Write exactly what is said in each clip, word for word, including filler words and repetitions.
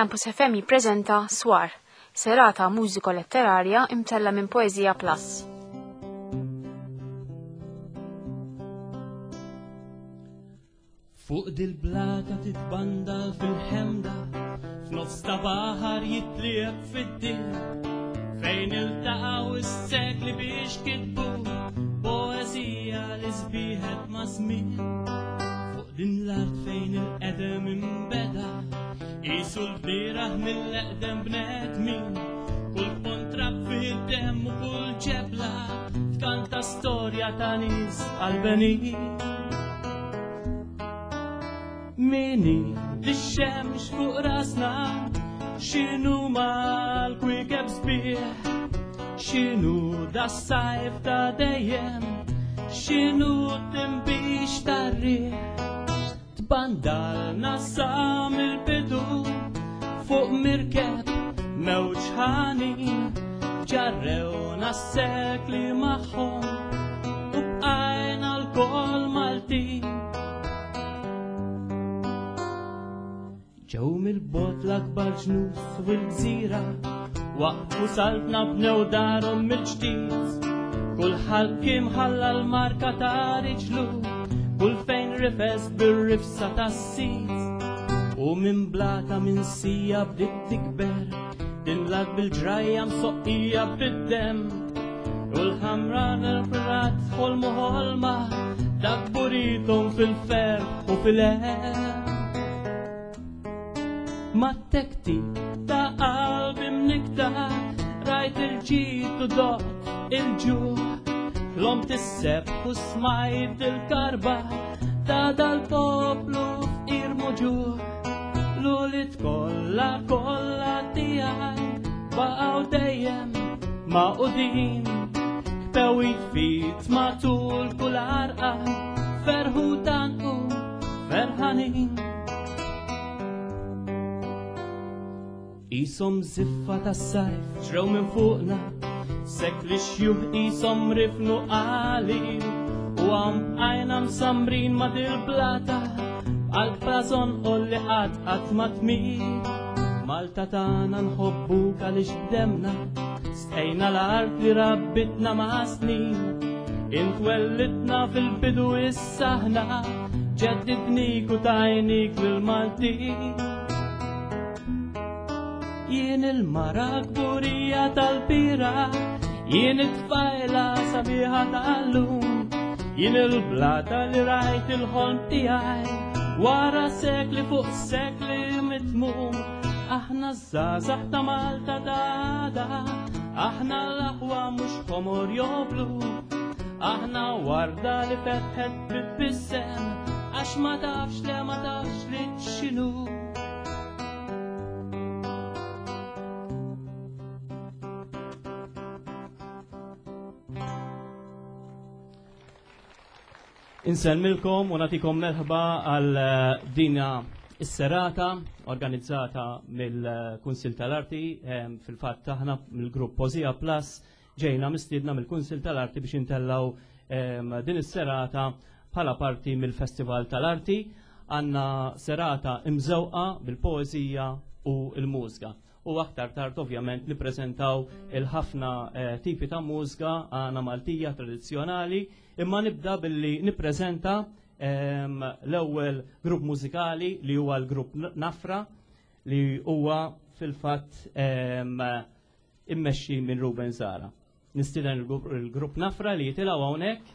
Campus F M jippreżenta Swar, serata mużiko-letterarja imtella minn Poezija Plus. Fuq dil-blata titbandal fil-ħemda, f'nofs ta' baħar jitlieb fid-din, fejn iltaqgħu is-sekli biex kitbu poezija li sbieħet ma' żmien. Fuq din l-art fejn il-qedem imbeda, qisu l-bieraħ mill-eqdem bnedmin, kull kontratt fih id-demm u kull ġebla tkanta storja ta' nies qalbenin. Mini li xemx fuq rasna, xinu mal-kwikeb sbieħ, xinu da sajf ta' dejjem, xinu timbix ta' rieħ. Tbandalna sam il-bidu fuq mirkeb mewġ ħanin, ġarrewna s-sekli maħħom u bqajna l-kol Maltin. Ġew mill-bot l-akbar ġnus u l-gżira, waqfu saltna bnew darhom mill-ġdid. Kulħadd kien ħalla l-marka ta' riġlu, kull fejn rifes bir-rifsa tas-sit. U minn blata minn sija bdiet tikber, dinlak bil-ġrajja msoqqija bid-demm. U l-ħamra nerprat ħolmu ħolma, dak buritom fil-ferħ u fil-hemm. Ma tekti ta' qalbi mnikta, rajt il-ġid u dot il-ġuħ, l-om tisseb u smajt il-karba ta' dal-poplu f'irmu ġuħ. L-ulit kolla kolla tijaj baqaw dejjem ma' udin, kpewit fit matul kull arqa, ferħutan u ferħanin. Isom ziffa tas-sajf ġrew minn fuqna, sekli xjuħ isom rifnu qalin, u għam għajna msamrin ma' dil-blata, għal-prazon u li għad għad ma' tmir. Malta tana nħobbu għalix bdemna, stejna l-art li rabbitna ma' snin, intwellitna fil-bidu is-saħna, ġeddidnik u tajnik lil-Maltin. Jien il-mara kburija tal-bira, jien it-tfajla sabiħa tal-lum, jien il-blata li rajt il-ħolm tijaj, wara sekli fuq sekli mitmum. Aħna z-zazax ta' Malta dada, aħna l-aħwa mux komor joblu, aħna warda li fetħet bit-bissem, għax ma tafx le ma tafx li xinu. Insemmilkom u natikom merħba għal dina is-serata organizzata mill-Kunsil tal-Arti. Fil-fatt aħna mill-grupp Poezija Plus ġejna mistiedna mill-Kunsil tal-Arti biex intellaw din is-serata bħala parti mill-Festival tal-Arti. Għandna serata imżewqa bil-poeżija u l-mużika. U aktar tard ovvjament nippreżentaw il-ħafna tipi ta' mużika għandna Maltija tradizzjonali. Imma nibda billi nippreżenta l-ewwel grupp mużikali li huwa l-grupp Nafra, li huwa fil-fatt immexxi minn Ruben Zara. Nistieden il-grupp Nafra li jitilgħu hawnhekk,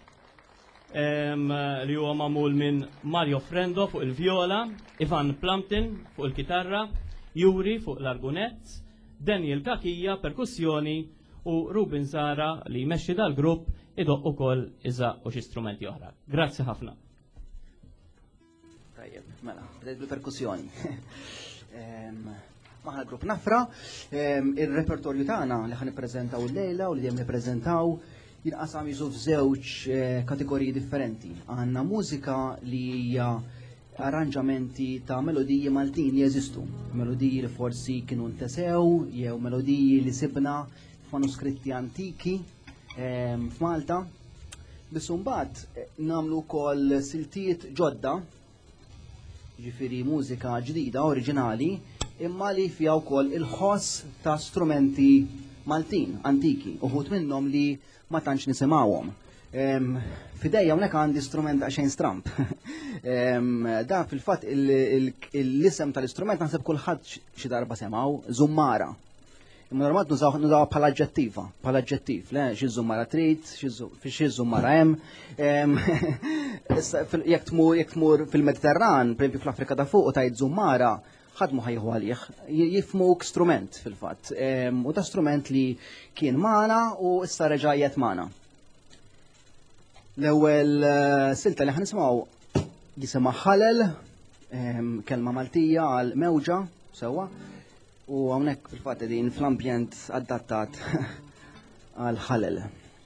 li huwa magħmul minn Mario Frendo fuq il-vjola, Ivan Plumpton fuq il-kitarra, Juri fuq l-argunett, Daniel Kakija perkussjoni u Ruben Zara li jmexxi dal-grupp idoq ukoll iżaq u xi strumenti oħra. Grazzi ħafna. Tajjeb, mela, bdejt bil-perkussjoni. Maħna l-grupp Nafra, ir-repertorju tagħna li ħan nippreżentaw illejla u li dejjem nippreżentaw jinqasam jiżu f'żewġ kategoriji differenti. Għandna mużika li hija arranġamenti ta' melodiji Maltin li jeżistu. Melodiji li forsi kienu ntesew, jew melodiji li sibna f'manuskritti antiki f'Malta. Bissu mbagħad nagħmlu wkoll siltiet ġodda, ġifieri mużika ġdida, oriġinali, imma li fija wkoll il-ħoss ta' strumenti Maltin, antiki, uħut minnhom li ma tantx nisimgħuhom. Fidejja hawnhekk għandi strument għaxejn stramp. Da fil-fatt l-isem tal-istrument naħseb kulħadd xi darba semgħu żummara. Imma normalment nużaw bħala aġġettiva, bħala aġġettiv, le xi żummara trid, xi żummara hemm. Jekk tmur fil-Mediterran, pereempju fl-Afrika ta' fuq u tgħid żummara, ħadmu ħajħu għalih, jifmuk strument fil-fatt. U ta' strument li kien magħna u issa reġa' qiegħed magħna. L-ewwel silta li ħanismgħu jisimha ħalel, kelma Maltija għal mewġa sewwa, u hawnhekk fil-fatt qegħdin fl-ambjent adattat għal ħalel.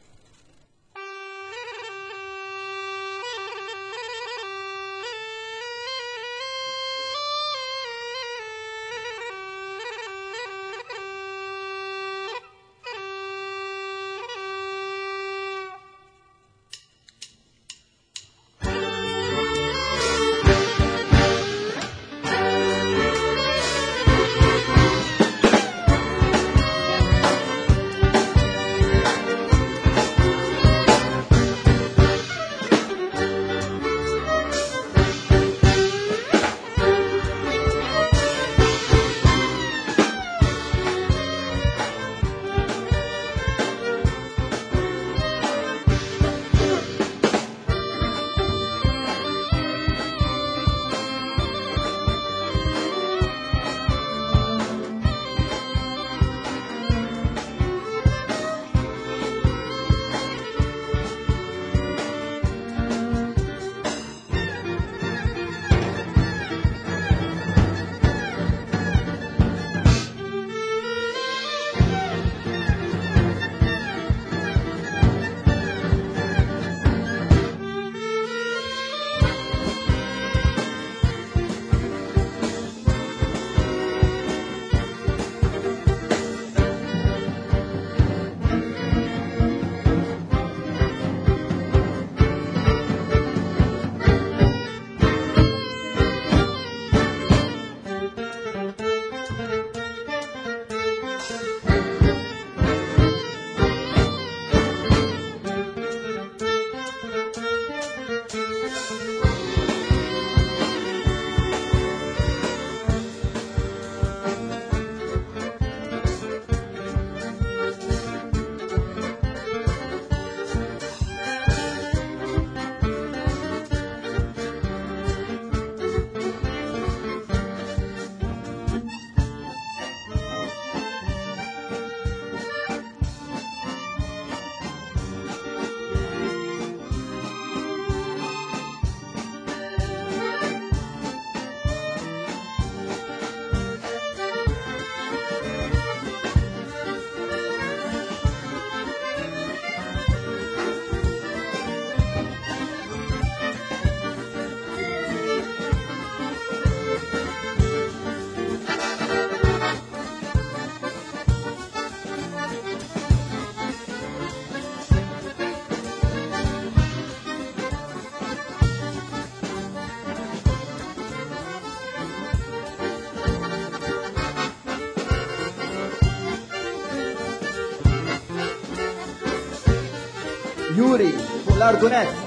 Juri, fuq l-argonet.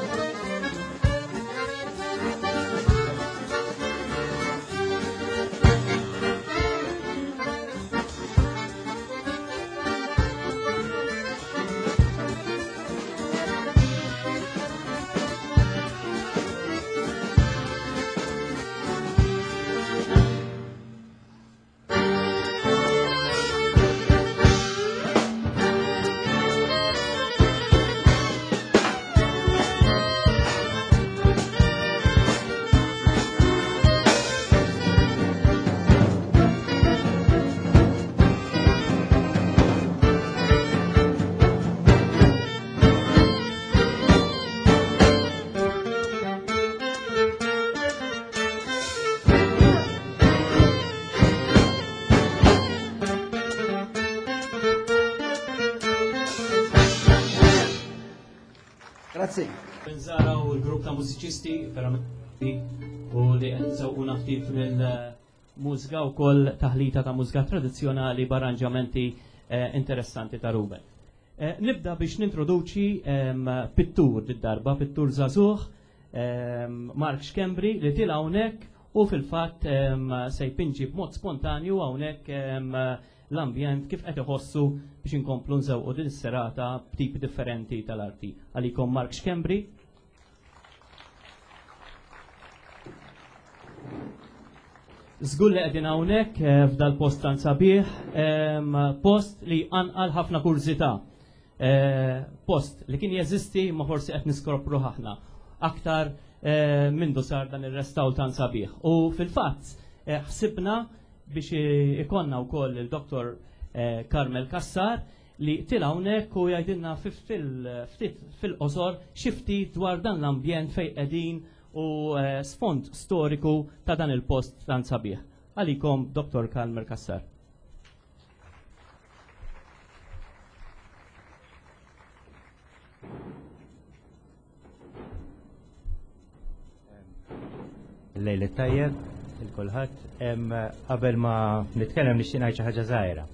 Grazie. Nżaraw il-grupp ta' mużiċisti verament u li sewquna ftit mill mużika wkoll taħlita ta' mużika tradizzjonali b'arranġamenti interessanti ta' Ruben. Nibda biex nintroduċi pittur d-darba, pittur żagħżugħ, Mark Xkembri li til hawnhekk u fil-fatt se jpinġi b'mod spontanju hawnhekk l-ambjent kif qed iħossu biex inkomplu nżewqu din is-serata b'tipi differenti tal-arti. Għalikom Mark Xkembri. Żgur li qegħdin hawnhekk f'dal post tan sabiħ, post li anqal ħafna kurzità. Post li kien jeżisti ma forsi qed niskopru ħafna aktar mindu sar dan ir-restawl tan sabiħ. U fil-fatt ħsibna biex ikonna wkoll il-Doktor Karmel Kassar li til hawnhekk u jgħidilna ftit fil-qosor xi ftit dwar dan l-ambjent fejn qegħdin u sfond storiku ta' dan il-post tan sabiħ. Għalikom Doktor Karmel Kassar. Lejli tajjeb, il-kulħadd, qabel ma nitkellem nixtieq ngħid xi ħaġa żgħira.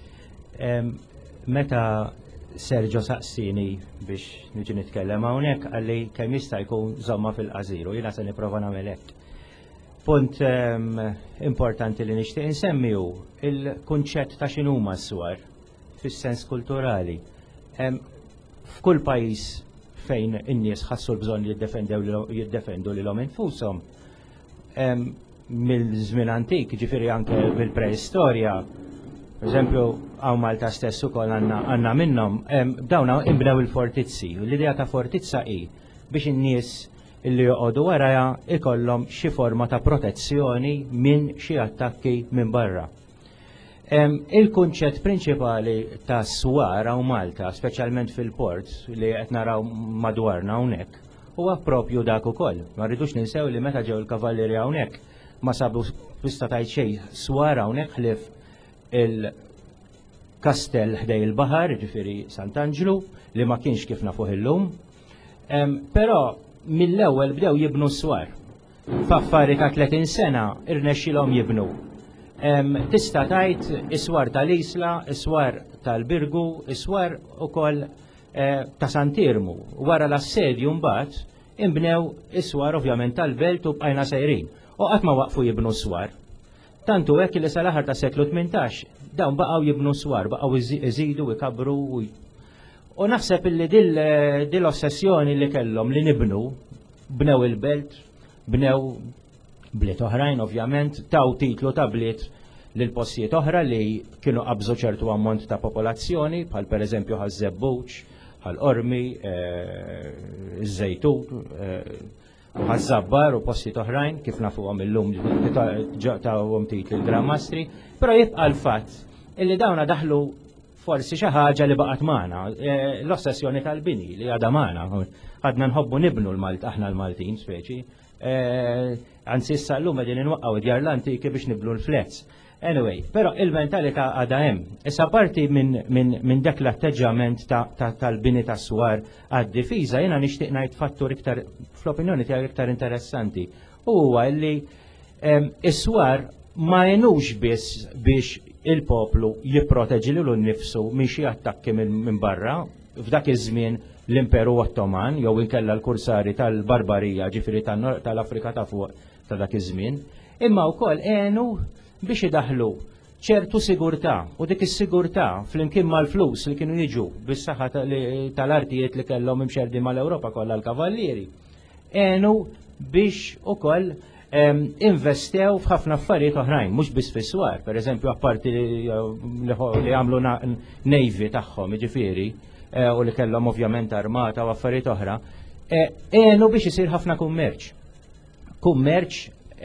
Meta Sergio saqsini biex niġi nitkellem hawnhekk għalli kemm jista' jkun żomma fil-qasiru, jiena se nipprova nagħmel hekk. Punt importanti li nixtieq insemmi hu il-kunċett ta' x'inhuma s-swar fis-sens kulturali. F'kull pajjiż fejn in-nies ħassu l-bżonn jiddefendu lilhom infushom mill-żmien antik, ġifieri anke mill-preistorja, per eżempju hawn Malta stess ukoll għandna minnhom, dawna inbnew il-fortizzi. L-idea ta' fortizza hi biex in-nies illi joqogħdu warajha ikollhom xi forma ta' protezzjoni minn xi attakki minn barra. Il-kunċett prinċipali ta' swar hawn Malta, speċjalment fil-port li qed naraw madwarna hawnhekk, huwa proprju dak ukoll. Ma rridux ninsew li meta ġew il-kavalleri hawnhekk ma sabu bista tajt xejn swar hawnhekk ħlief il-kastell ħdej il-baħar, ġifieri Sant'Angelo, li ma kienx kif nafuh illum. Però mill-ewwel bdew jibnu swar. F'affari ta' tletin sena irnexxilhom jibnu. Tista' tgħid iswar tal-Isla, iswar tal-Birgu, iswar ukoll ta' Santirmu. Wara l-assedju mbagħad imbnew iswar ovvjament tal-Belt u bqajna sejrin. U qatt ma waqfu jibnu swar. Tantu hekk li sal-aħħar ta' seklu tmintax dawn baqgħu jibnu swar, baqgħu iżidu u jkabru. U naħseb illi dil-ossessjoni li kellhom li nibnu, bnew il-Belt, bnew bliet oħrajn ovvjament, taw titlu ta' bliet lil postijiet oħra li kienu qabżu ċertu ammont ta' popolazzjoni, bħal pereżempju ħaż-Żebbuġ, ħal-Ormi, iż-Żejtun, ħaż-Żabbar u postijiet oħrajn kif nafuhom illum tagħhom titli l-Gran-Mastri, però jibqa' l-fatt illi dawna daħlu forsi xi ħaġa li baqgħet magħna, l-ossessjoni tal-bini li għadha magħna. Għadna nħobbu nibnu l-Malt aħna l-Maltin speċi. Anzi issa llum qegħdin inwaqqgħu djar l-antiki biex niblu l-flets. Anyway, però il-mentalità għadha hemm. Issa parti minn dak l-atteġġament tal-bini tas-swar għad-difiża jiena nixtieq ngħid fattur iktar fl-opinjoni tiegħi iktar interessanti. Huwa li is-swar ma jenux biss biex il-poplu jipproteġi lilu nnifsu minn xi attakki minn barra. F'dak iż-żmien l-Imperu Ottoman jew inkella l-kursari tal-Barbarija ġifieri tal-Afrika ta' fuq ta' dak iż-żmien, imma wkoll għenu biex idaħlu ċertu sigurtà u dik is-sigurtà flimkien mal-flus li kienu jiġu bis-saħħa tal-artijiet li kellhom imxerdi mal-Ewropa kollha l-kavallieri. Għenu biex ukoll investew f'ħafna affarijiet oħrajn, mhux biss fis-swar, pereżempju apparti li għamlu nejvi tagħhom, jiġifieri, u li kellhom ovvjament armata u affarijiet oħra, għenu biex isir ħafna kummerċ. Kummerċ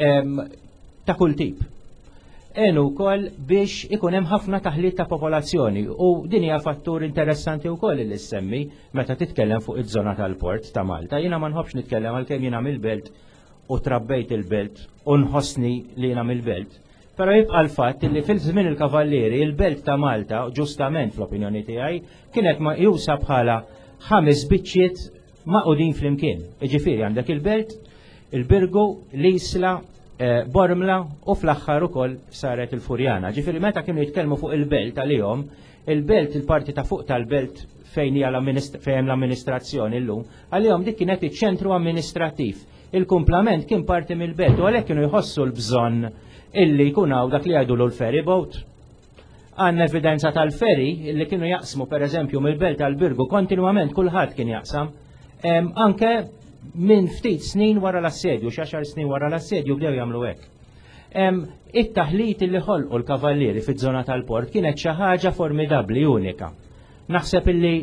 ta' kull tip. Għenu wkoll biex ikun hemm ħafna taħlit ta' popolazzjoni u din hija fattur interessanti wkoll li semmi meta titkellem fuq iż-żona tal-port ta' Malta. Jiena ma nħobbx nitkellem għalkemm jiena mill-belt u trabbejt il-belt u nħossni li jiena mill-belt. Però jibqa' l-fatt li fil-żmien il-kavallieri il-belt ta' Malta, ġustament fl-opinjoni tiegħi, kienet jusa bħala ħames biċċiet maqudin flimkien. Jiġifieri għandek il-belt, il-Birgu, l-Isla Bormla u fl-aħħar ukoll saret il-Furjana. Ġifieri meta kienu jitkellmu fuq il-belt għalihom, il-belt il-parti ta' fuq tal-belt fejn hija l-amministrazzjoni llum, għalihom dik kienet iċ-ċentru amministrattiv. Il-kumplament kien parti mill-belt u għalhekk kienu jħossu l-bżonn illi jkun hawn dak li jgħidu l-ferry boat. Għandna evidenza tal-ferry illi kienu jaqsmu pereżempju mill-belt tal-Birgu kontinwament kulħadd kien jaqsam. Anke minn ftit snin wara l-assedju, xaxar snin wara l-assedju bdew jagħmlu hekk. It-taħlit illi ħolqu l-kavallieri fiż-żona tal-port kienet xi ħaġa formidabbli unika. Naħseb illi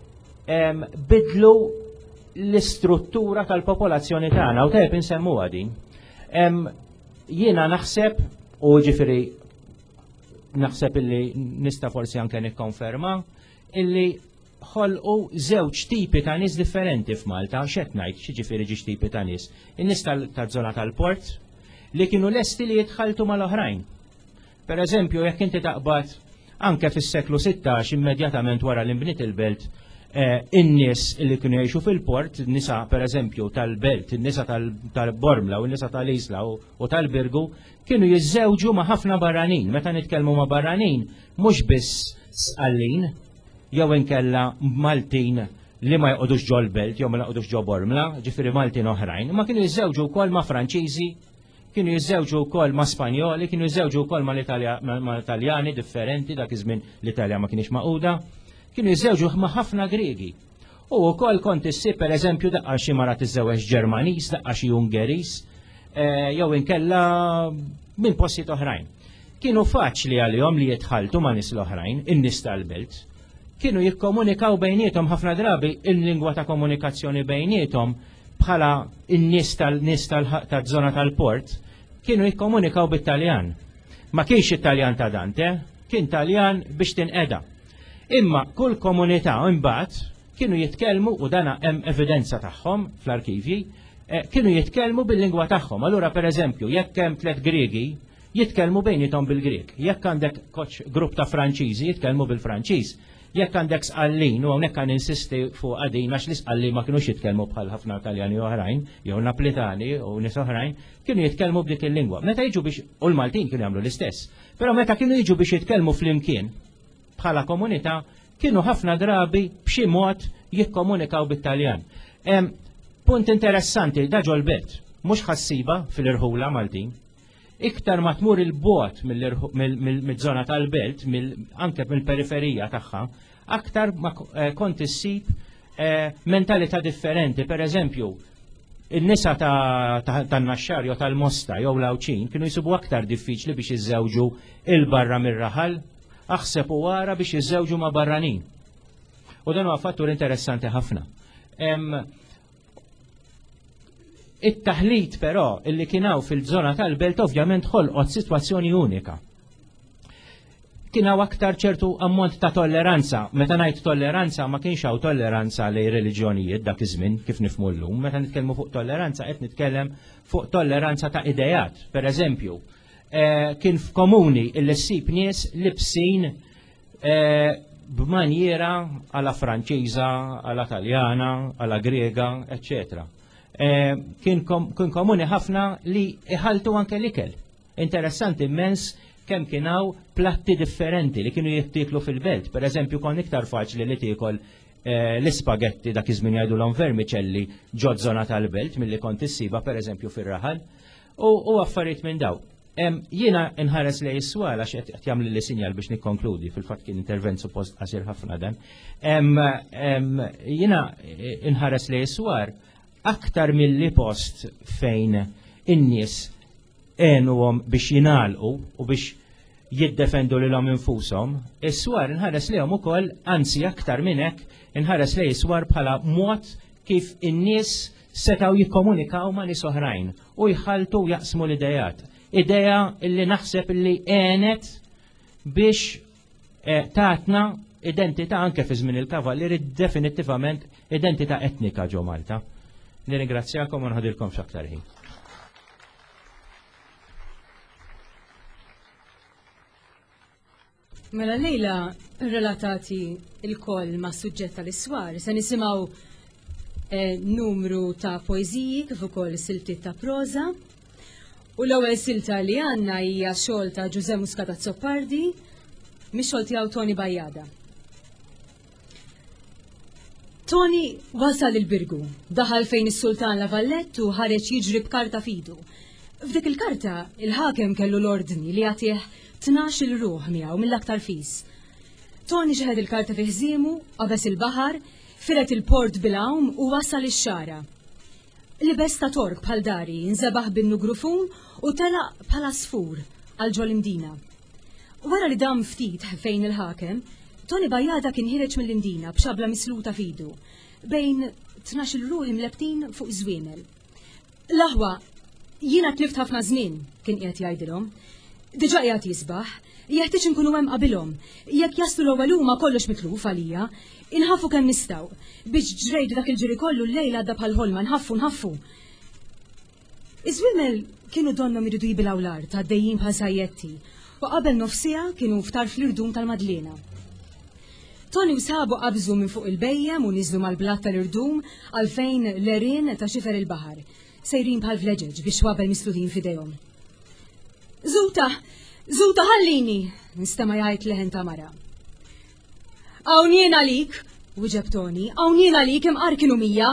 bidlu l-istruttura tal-popolazzjoni tagħna u tajb insemmuha din. Jiena naħseb u ġifieri naħseb illi nista' forsi anke nikkonferma illi ħolqu żewġ tipi ta' nies differenti f'Malta, x'qed ngħid x'jiġifieri ġiex tipi ta' nies. In-nies taż-żona tal-port li kienu lesti li jitħaltu mal-oħrajn. Pereżempju jekk inti taqbad anke fis-seklu sittax immedjatament wara li nbniet il-belt, in-nies li kienu jgħixu fil-port, nisa pereżempju tal-belt, in-nisa tal-Bormla u n-nisa tal-Isla u tal-Birgu, kienu jiżżewġu ma' ħafna barranin. Meta nitkellmu ma' barranin, mhux biss sqallin, jew inkella Maltin li ma jqogħdux ġo l-belt, jew ma jqogħdux ġo Bormla, ġifieri Maltin oħrajn, ma kienu jiżżewġu wkoll ma' Franċiżi, kienu jiżżewġu wkoll ma' Spanjoli, kienu jiżżewġu wkoll ma' Italjani differenti, dak iż-żmien l-Italja ma kienx maquda, kienu jiżżewġu ma' ħafna Griegi. U wkoll kont issib pereżempju daqqa xi mara tiżżewweġ Ġermaniż, daqqa xi Ungeriż, jew inkella minn postijiet oħrajn. Kienu faċli għalihom li jitħaltu ma' nies l-oħrajn, in-nies tal-belt. Kienu jikkomunikaw bejniethom ħafna drabi il-lingwa ta' komunikazzjoni bejniethom bħala in-nies tal-nies tal-żona tal-port kienu jikkomunikaw bit-Taljan. Ma kienx it-Taljan ta' Dante, kien Taljan biex tinqeda. Imma kull komunità imbagħad kienu jitkellmu u dana hemm evidenza tagħhom fl-arkivji, kienu jitkellmu bil-lingwa tagħhom. Allura pereżempju jekk hemm tliet Griegi jitkellmu bejniethom bil-Grieg. Jekk għandek grupp ta' Franċiżi jitkellmu bil-Franċiż. Jekk għandek sqallin u hawnhekk kan insisti fuq għadin għax li sqallin ma kinux jitkellmu bħal ħafna Taljani oħrajn, jew Naplitani u nies oħrajn, kienu jitkellmu b'dik il-lingwa. Meta jiġu biex u l-Maltin kienu jagħmlu l-istess. Però meta kienu jiġu biex jitkellmu flimkien bħala komunità, kienu ħafna drabi b'xi mod jikkomunikaw bit-Taljan. Punt interessanti, da ġol belt, mhux ħassiba fil-irħula Maltin. Iktar ma tmur il-bot mill-żona tal-belt, anke mill-periferija tagħha, aktar ma kont issib mentalità differenti. Per eżempju, il-nisa tan-Naxxar jew tal-Mosta jew l-Awċin kienu jsibu aktar diffiċli biex iżżewġu il-barra mir-raħal, aħseb u wara biex iżżewġu ma' barranin. U dan huwa fattur interessanti ħafna. It-taħlit però illi kienaw fil-żona tal-belt ovvjament ħolqot sitwazzjoni unika. Kienaw aktar ċertu ammont ta' tolleranza. Meta ngħid tolleranza ma kienx hawn tolleranza lejn reliġjonijiet dak iż-żmien kif nifhmu llum. Meta nitkellmu fuq tolleranza qed nitkellem fuq tolleranza ta' idejat. Pereżempju, kien f'komuni illi ssib nies libsin b'manjera alla Franċiża, alla Taljana, alla Griega, eccetera. Kien komuni ħafna li iħaltu anke l-ikel. Interessanti immens kemm kienaw platti differenti li kienu jittiklu fil-belt. Per eżempju, kon iktar faċli li tikol l-ispagetti dak iż-żmien jgħidulhom vermicelli ġod żona tal-belt milli kont issiba per eżempju fir-raħal u affarijiet minn daw. Jiena inħares lej is-swal għax qed jagħmlu li sinjal biex nikkonkludi, fil-fatt kien intervent suppost qasir ħafna dan. Jiena inħares lej is-swar aktar mill-li post fejn in-nies għenuhom biex jingħalqu u biex jiddefendu lilhom infushom, is-swar inħares lejhom ukoll, anzi aktar minn hekk, inħares lej is-swar bħala mod kif in-nies setgħu jikkomunikaw ma' nies oħrajn u jħaltu jaqsmu l-idejat. Ideja illi naħseb illi għenet biex tatna identità anke fi żmien il-kavallieri definittivament identità etnika ġo Malta. Nirringrazzjakom u nħadilkom x'aktar ħin. Mela lejla relatati il-koll ma' suġġett tal-iswar, se nisimgħu numru ta' poeżiji kif ukoll siltiet ta' proża U l-ewwel silta li għandna hija xogħol ta' Giuseppe Muscata Zoppardi, mix-xogħol tiegħu Tony Bajjada. Tony wasal il-Birgu, daħal fejn is-Sultan Lavallette u ħareġ jiġri b'karta fidu. F'dik il-karta il-ħakem kellu l-ordni li jagħtih tnax il-ruħ miegħu mill-aktar fis. Tony ġeħed il-karta fi ħżiemu, qabes il-baħar, firet il-port bil-għawm u wasal ix-xara. Libes ta' tork bħal dari, nżabaħ bin-nugrufun u telaq bħala sfur għal ġol imdina. Wara li dam ftit fejn il-ħakem, Tony Bajjada kien ħireġ mill-imdina b'xabla misluta fidu, bejn tnax il-ruħ imlebtin fuq żwiemel. L-aħwa, jiena tlift ħafna żmien, kien qiegħed jgħidilhom. Diġà qiegħed jisbaħ, jeħtieġ inkunu hemm qabilhom. Jekk jaslu l-ewwel huma kollox mitluf għalija, inħaffu kemm nistgħu biex ġrejdu dak il-ġiri kollu l-lejl għadda bħal ħolma nħaffu nħaffu. Iż-żwiemel kienu donnom iridu jibilgħu l-art għaddejjin bħal sajjetti u qabel nofsija kienu ftar fl-irdum tal-Madlena. Tony u sabu qabżu minn fuq il-bejjem u niżlu mal-blat tal-irdum għalfejn l-erin ta' xifer il-baħar, sejrin bħal vleġeġ biex wabel mislutin fidejhom. Zuta, Zuta ħallini, nistema jgħid leħen ta' mara. Hawn għalik, wieġeb Tony, hawn għalik imqar kienu mija.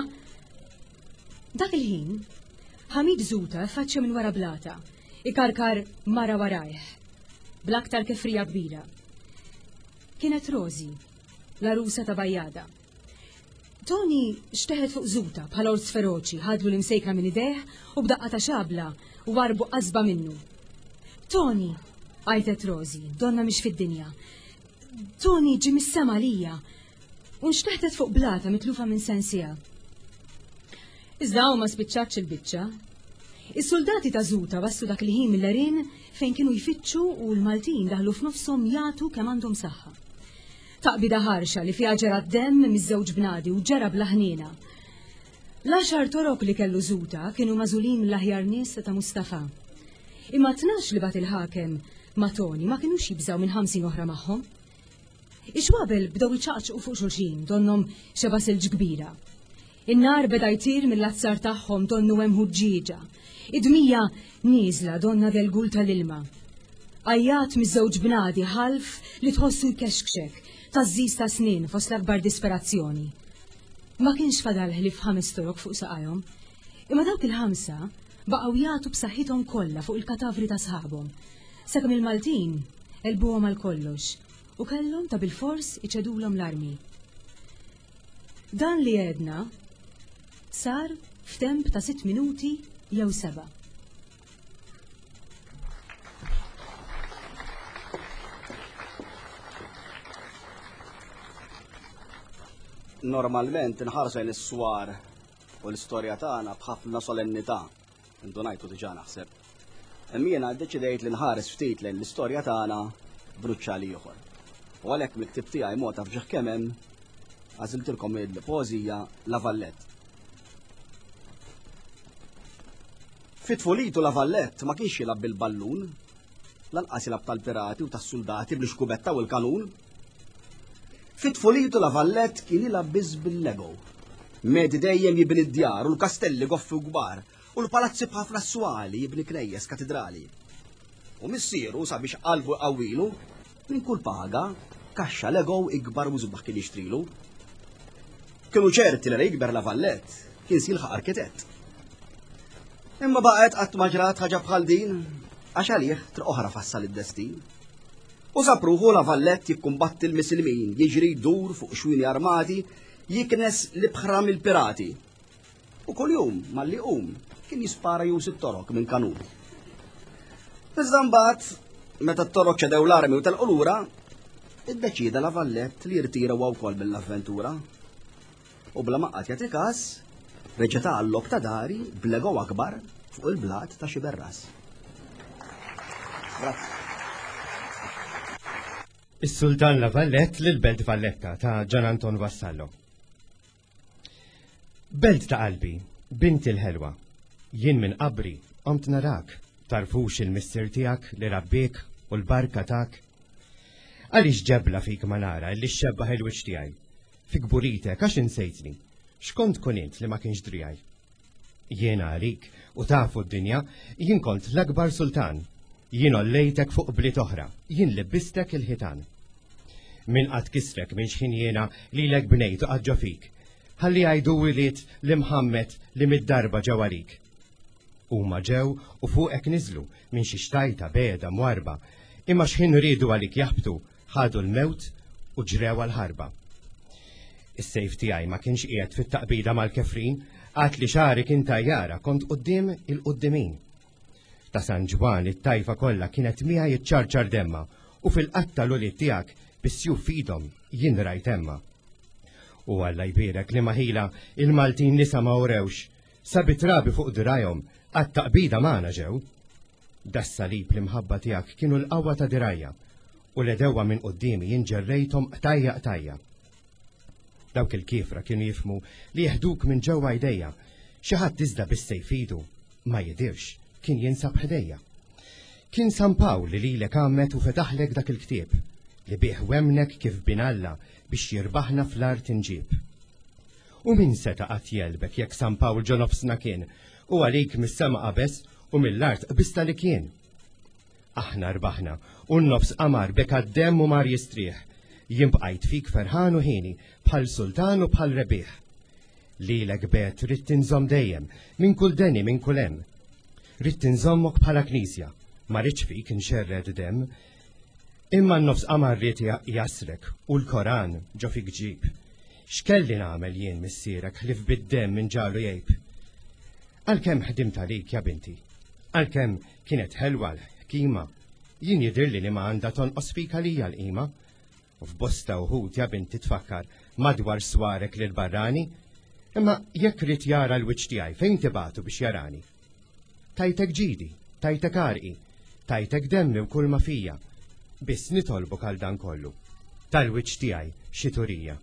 Dak il-ħin, Ħamid Zuta faċċa minn wara blata, ikarkar mara warajh, bl-aktar kefrija kbira. Kienet Rosi, l-arusa ta' Bajjada. Tony xteħed fuq Zuta bħal ors feroċi, ħadlu l-imsejka minn ideħ u b'daqqa ta' xabla u warbu qasba minnu. Tony, għajtet Rosi, donna mhix fid-dinja. Tony ġi mis-sema lija u nxteħtet fuq blata mitlufa minn sensija. Iżda hu ma spiċċax il-biċċa. Is-soldati ta' Zuta wassu dak li ħin mill-erin fejn kienu jfittxu u l-Maltin daħlu f'nofshom jagħtu kemm għandhom saħħa. Taqbida ħarxa li fiha ġera d-demm miż-żewġ bnadi u ġera blaħnina. L-għaxar torok li kellu Zuta kienu mażulin mill-aħjar nies ta' Mustafa. Imma tnax li bat il-ħakem ma' Tony ma kienux jibżaw minn ħamsin oħra magħhom. Ix-xwabel bdew iċaqċqu fuq xulxin, donnom xeba silġ kbira. In-nar beda jtir mill-azzar tagħhom donnu hemm ħuġġieġa. Id-dmija nieżla donna del-gul tal-ilma. Ajjat miż-żewġ bnadi ħalf li tħossu jkexkxek taż-żiż ta' snin fost l-akbar disperazzjoni. Ma kienx fadal ħlif ħames torok fuq saqajhom, imma dawk il-ħamsa baqgħu jagħtu b'saħħithom kollha fuq il-katavri ta' sħabhom. Sakemm il-Maltin elbuhom għal kollox u kellhom ta' bil-fors iċedulhom l-armi. Dan li għedna sar f'temp ta' sitt minuti jew seba'. Normalment inħarsu l-swar u l-istorja tagħna b'ħafna solennità. Intu ngħidu diġà naħseb. Imma ddeċidejt li nħares ftit lejn l-istorja tagħna bruċċali ieħor. U għalhekk miktib tiegħi mogħta f'ġieħ kemm hemm għażiltilkom il-poeżija Lavallette. Fit-tfulitu Lavallette ma kienx jilab bil-ballun, lanqas jilab tal-pirati u tas-suldati bl-xkubetta u l-kanun. Fit-tfulitu Lavallette kien jilab biss bil-lego. Medi dejjem jibni d-djar u l-kastelli goffi kbar u l-palazzi b'ħafna swali jibni knejjes katedrali. U missieru sabiex qalbu qawwilu minn kull paga kaxxa lego ikbar u żbaħ kien jixtrilu. Kienu ċerti li jikber Lavallette kien silħaq arkitett. Imma baqgħet qatt ma ġrat ħaġa bħal din għax għalih triq oħra fassal id-destin. U sapruħu Lavallette jikkumbatti l-Mislimin, jiġri jdur fuq xwini armati, jiknes li bħram il-pirati. U kull jum malli qum kien jispara jus it-torok minn kanun. Iżda mbagħad meta t-torok ċedew l-armi u telqu lura, iddeċida Lavallette li jirtira wkoll mill-avventura. U bla maqqat jagħti każ, reġa' tagħallok ta' dari b'lego akbar fuq il-blat ta' xi berras. Is-Sultan Lavallette lil Belt Valletta ta' Gian Anton Vassallo. Belt ta' qalbi, binti l-ħelwa, jien minn qabri, qomt narak, tarfux il-missier tiegħek li rabbik u l-barka tak. Għaliex ġebla fik ma nara li xebbaħ il-wiċċ tiegħi. Fik buritek għax insejtni, x'kont kunint li ma kienx drijaj. Jiena għalik u tafu d-dinja, jien kont l-akbar sultan. Jien ollejtek fuq bliet oħra, jien libbistek il-ħitan. Min qatt kisrek minn x'ħin jiena li lek bnejt u qaġġa fik. Ħalli għajdu wiliet li Mħammed li mid-darba ġawalik. Huma ġew u fuqek niżlu minn xi xtajta beda mwarba, imma x'ħin ridu għalik jaħbtu ħadu l-mewt u ġrew għal-ħarba. Is-sejf tiegħi ma kienx qiegħed fit-taqbida mal-kefrin, għat li xari kien tajjara kont qudiem il-quddimin. Ta' San Ġwan it-tajfa kollha kienet miegħi jiċċarċar demma u fil-qatta l-uliet tiegħek bis-sjuf f'idhom jien rajt emma. U Alla jbierek li maħila il-Maltin nisa ma urewx, sabi trabi fuq dirajhom għat-taqbida magħna ġew. Das-salib li mħabba tiegħek kienu l-qawwa ta' dirajja u l-edewwa minn quddiemi jien ġerrejthom qtajja qtajja. Dawk il-kifra kienu jifmu li jeħduk minn ġewwa jdejja, xi ħadd iżda bis-sejf idu ma jidirx kien jinsab ħdejja. Kien San Pawl li lilek għammet u fetaħlek dak il-ktieb li bih wemnek kif binalla biex jirbaħna fl-art inġib. U min seta' qatt jelbek jekk San Pawl ġo nofsna kien u għalik mis-sema qabes u mill-art qbista li kien. Aħna rbaħna u n-nofs qamar bek għaddem u mar jistrieħ, jimbqajt fik ferħan u ħini bħal sultan u bħal rebiħ. Lilek bet rid tinżomm dejjem minn kull deni minn kull hemm. Rid tinżommok bħala knisja, ma rridx fik inxerred dem. Imma n-nofs qamar ried jasrek u l-Koran ġo fik ġib. X'kelli nagħmel jien missierek ħlif bid-dem minn ġalu jgħib. Għalkemm ħdimt għalik ja binti, għalkemm kienet ħelwa l-ħkima, jien jidirli li ma għandha tonqos fik għalija l-qima. U f'bosta uħud ja binti tfakkar madwar swarek lil barrani, imma jekk rid jara l-wiċċ tiegħi fejn tibatu biex jarani. Tajtek ġidi, tajtek arqi, tajtek demmi u kull ma fija, biss nitolbu għal dan kollu, tal-wiċċ tiegħi xi turija.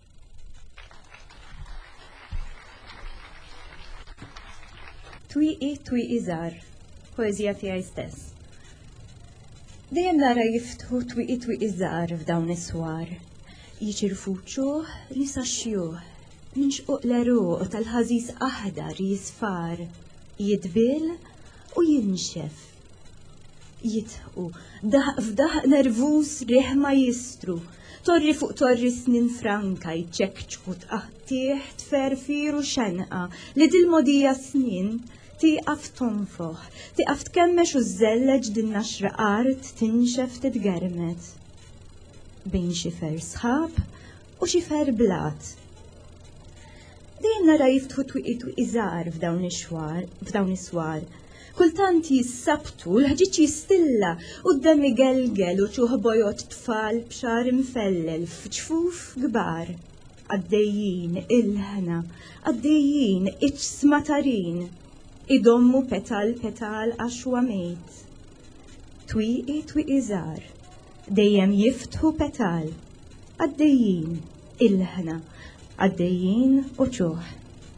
Twieqi twieqi żgħar, poeżija tiegħi stess. Dejjem nara jiftħu twieqi twieqi żgħar f'dawn is-swar. Jiċirfu ċuħ li saxjuh, minn xquq l-eruq tal-ħażiż aħdar jisfar, jitbil u jinxef. Jitħu daħq f'daħq nervuż riħ ma jistru, torri fuq torri snin franka jċekċku tqaħtieħ tferfir u xenqa li dil-modija snin tiqaf tonfoħ, tiqaf tkemmex u żelleġ din naxra art tinxef titgermet. Bejn xi fer sħab u xi fer blat. Dejjem nara jiftħu twieqi twieqi żgħar f'dawn ix-xwar, f'dawn is-swar. Kultant jissabtu l-ħġiġ jistilla u d-dem igelgel u ċuħ bojot tfal b'xar imfellel f'ġfuf kbar. Għaddejjin il-ħna, għaddejjin iċ-smatarin, idommu petal petal għaxwa mejt. Twieqi twieqi żgħar, dejjem jiftħu petal, għaddejjin il-ħna, għaddejjin u ċuħ.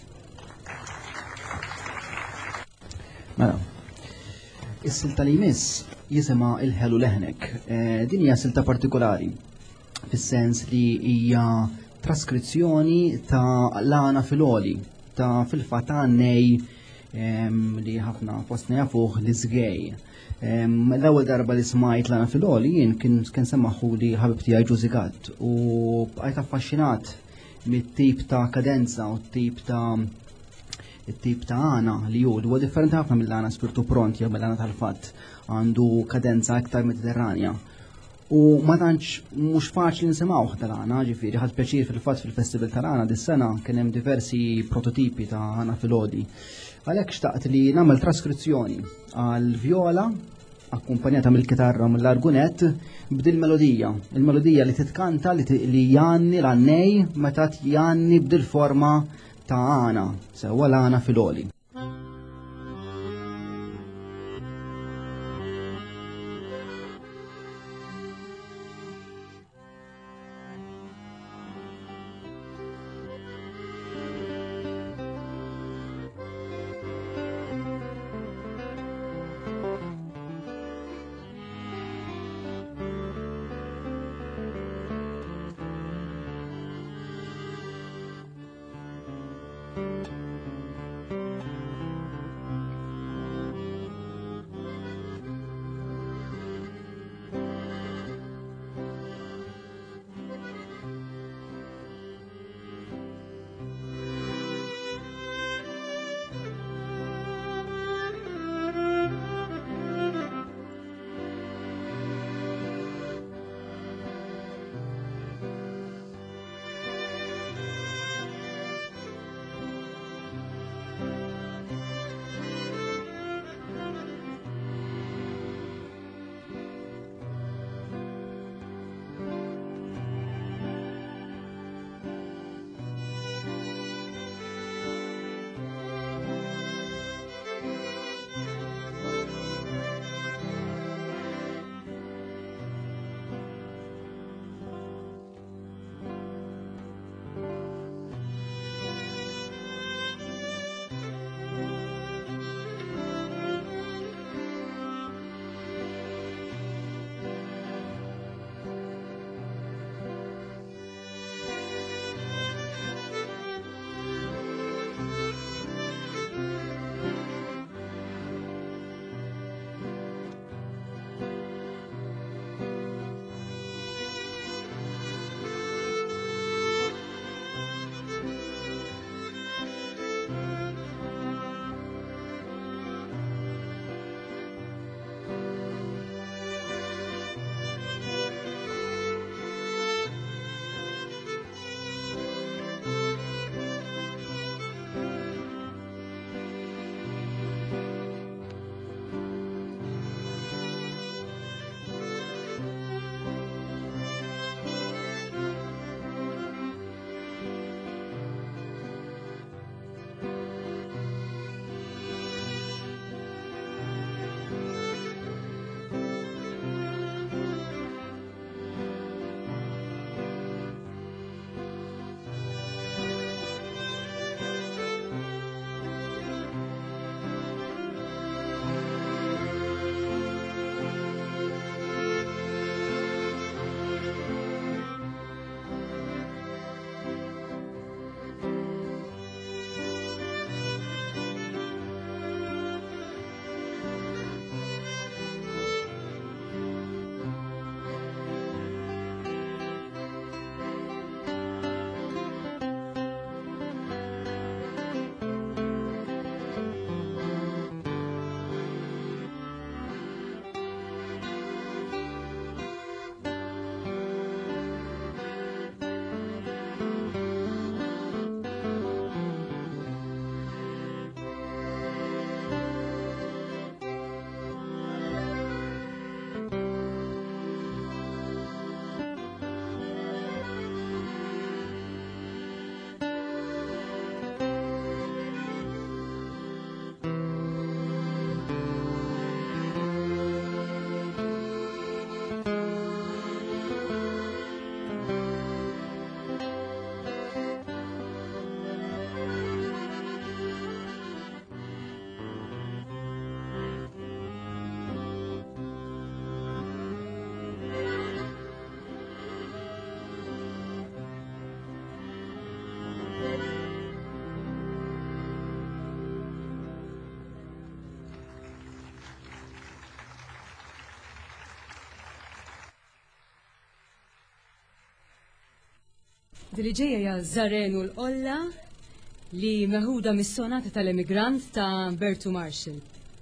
Mela, is-silta li jmiss jisimha il-ħelu leħnek. Din hija silta partikolari, fis-sens li hija traskrizzjoni ta' Lana Filoli, ta' fil-fatt għannej li ħafna postna jafuh li żgej. L-ewwel darba li smajt Lana Filoli jien kien semmaħu li ħabib tiegħi Ġużigat u bqajt affaxxinat mit-tip ta' kadenza u t-tip ta' it-tip ta' għana li jod huwa differenti ħafna mill-għana spiritu pronti jew mill-għana tal-fatt, għandu kadenza aktar mediterranja. U ma tantx mhux faċli nisimgħuh tal-għana, ġifieri ħadd pjaċir fil-fatt fil-Festival tal-għana dis-sena kien hemm diversi prototipi ta' għana filgħodi. Għalhekk xtaqt li nagħmel traskrizzjoni għal vjola akkumpanjata mill-kitarra u mill-argunett b'dil melodija. Il-melodija li titkanta li janni l-għannej meta janni b'dil forma ta' għana, sewa Lana Filoli. Dili ġejja hija Żarenu l-Qolla li meħuda mis-sonata tal-emigrant ta' Bertu Marshall.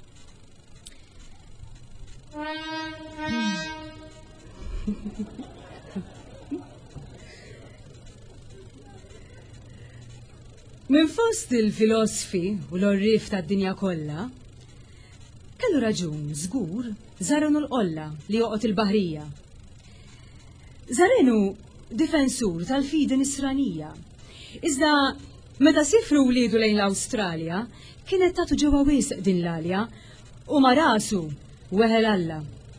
Min fost il-filosofi u l-orrif tad-dinja kollha, kellu raġun żgur Żarenu l-Qolla li joqgħod il-baħrija. Żarenu difensur tal-fidi nisranija. Iżda meta sifru wliedu lejn l-Awstralja, kienet tagħtu ġewwa wisq din l-alja u ma rasu weħel Alla.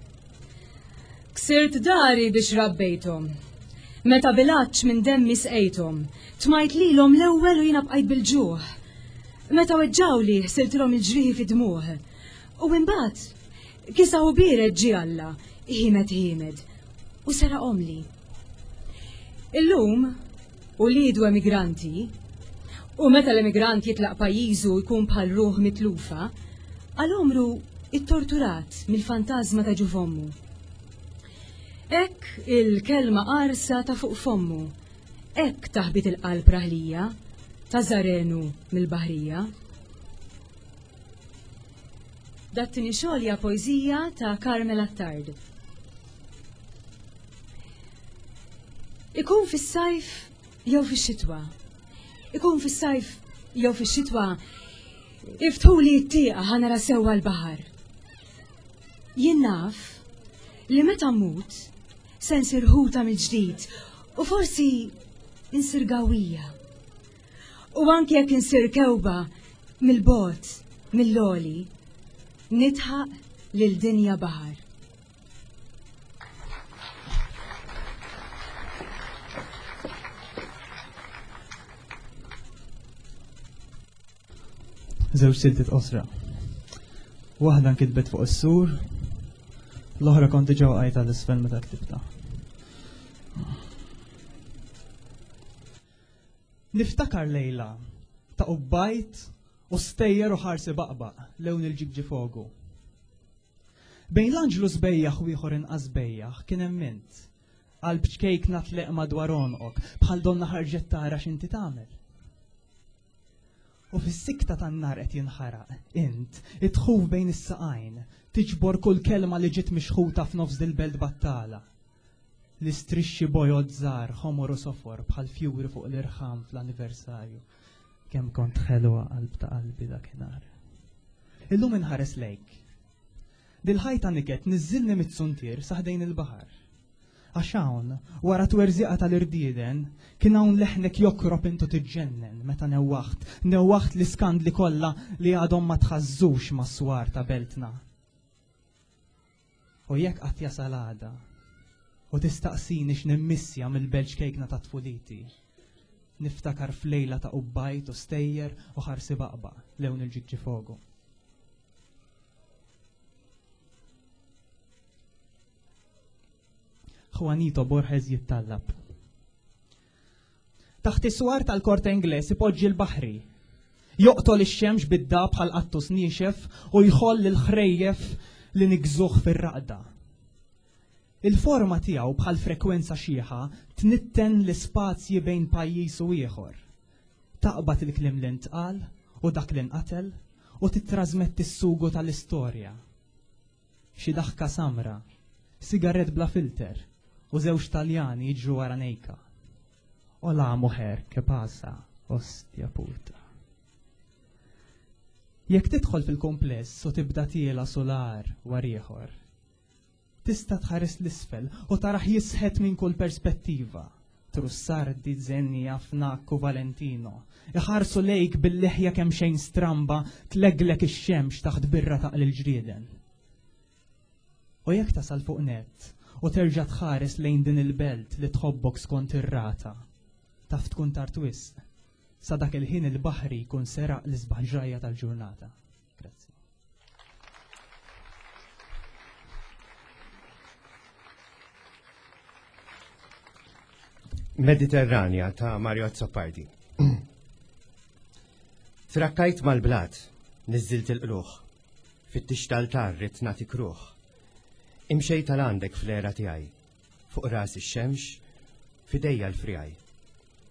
Ksirt dari biex rabbejthom. Meta bilaċċ minn demmi sqejthom, tmajt lilhom l-ewwel u jiena bqajt bil-ġuħ. Meta weġġawli ħsiltilhom il-ġrieħi fid-dmuħ. U imbagħad kisaw bieret ġie Alla, ħimed ħimed u seraqhom li. Illum wliedu emigranti, u meta l-emigrant jitlaq pajjiżu jkun bħal ruħ mitlufa, għal-omru it-torturat mill-fantażma ta' ġu fommu. Ek il-kelma qarsa ta' fuq fommu, ek taħbit il-qalb raħlija ta' Żarenu mill-baħrija. Dat-tieni xogħol hija poeżija ta' Carmel Attard. Ikun fis-sajf jew fix-xitwa. Ikun fis-sajf jew fix-xitwa, iftħuli t-tieqa ħanara sewwa l-baħar. Jien naf li meta mmut se nsir ħuta mill-ġdid u forsi insir gawija. U anke jekk insir kewba mill-bot, mill-loli, nitħaq lil-dinja baħar. Żewġ siltiet qosra. Waħda nkitbet fuq is-sur, l-oħra kont diġà waqajt għal isfel meta ktibta. Niftakar lejla ta' qubbajt u stejjer u ħarsi baqbaq lewn il-ġibġi fogu. Bejn l-anġlu sbejjaħ u ieħor inqas bejjaħ kien hemm int, qalb ċkejk natleq madwar onqok bħal donna ħarġet tara x'inti tagħmel. U fis-sikta tan-nar qed jinħaraq, int, idħuf bejn is-saqajn, tiġbor kull kelma li ġiet mixħuta f'nofs dil-belt battala. L-istrixxi bojod żgħar ħomor u sofor bħal fjuri fuq l-irħam fl-anniversarju. Kemm kont ħelwa qalb ta' qalbi dakinhar. Illum inħares lejk. Dil-ħajta niket niżżilni mit-suntier saħdejn il-baħar. Għax hawn, wara twerżiqa tal-irdieden, kien hawn leħnek jokrob intu tiġġennen meta newwaħt, newwaħt l-iskandli kollha li għadhom ma tħażżux mas-swar ta' beltna. U jekk qatt jasal għada, u tistaqsini x'nimmissja mill-belġ kejkna ta' tfuliti, niftakar flejla ta' qubbajt u stejjer u ħarsi baqba lewn il-ġiġġi fogu. Juanito Borges jittallab. Taħt is-swar tal-Korte Inglesi ipoġġi l-baħri. Joqtol ix-xemx bid-dab bħal qattus niexef u jħoll il-ħrejjef li nigżuh fir-raqda. Il-forma tiegħu bħal frekwenza xieħa tnitten l-ispazji bejn pajjiż u ieħor. Taqbad il-kliem li ntqal u dak li nqatel u titrażmetti s-sugu tal-istorja. Xi daħka samra, sigaret bla filter u żewġ Taljani jiġru wara nejka. Ola mujer, ke pasa, ostja puta. Jekk tidħol fil-kompless u tibda tiela solar war ieħor, tista' tħares l-isfel u taraħ jisħet minn kull perspettiva. Trussardi, Zenja, Fnak u Valentino. Iħarsu lejk bil-leħja kemm xejn stramba tleglek ix-xemx taħt birra taql il-ġrieden. U jekk tasal fuq net u terġa' tħares lejn din il-belt li tħobbok skont ir-rata, taf tkun tard wisq, sa dak il-ħin il-baħri jkun seraq l-isbaħ ġajja tal-ġurnata. Grazzi. Mediterranja ta' Mario Azzopardi. Trakkajt mal-blat, nizzilt il-qluħ, fit-tix tal-tar rit nagħtik ruħ. Imxejt tal-għandek fl-era tiegħi, fuq rasi x-xemx, fidejja l-frijaj.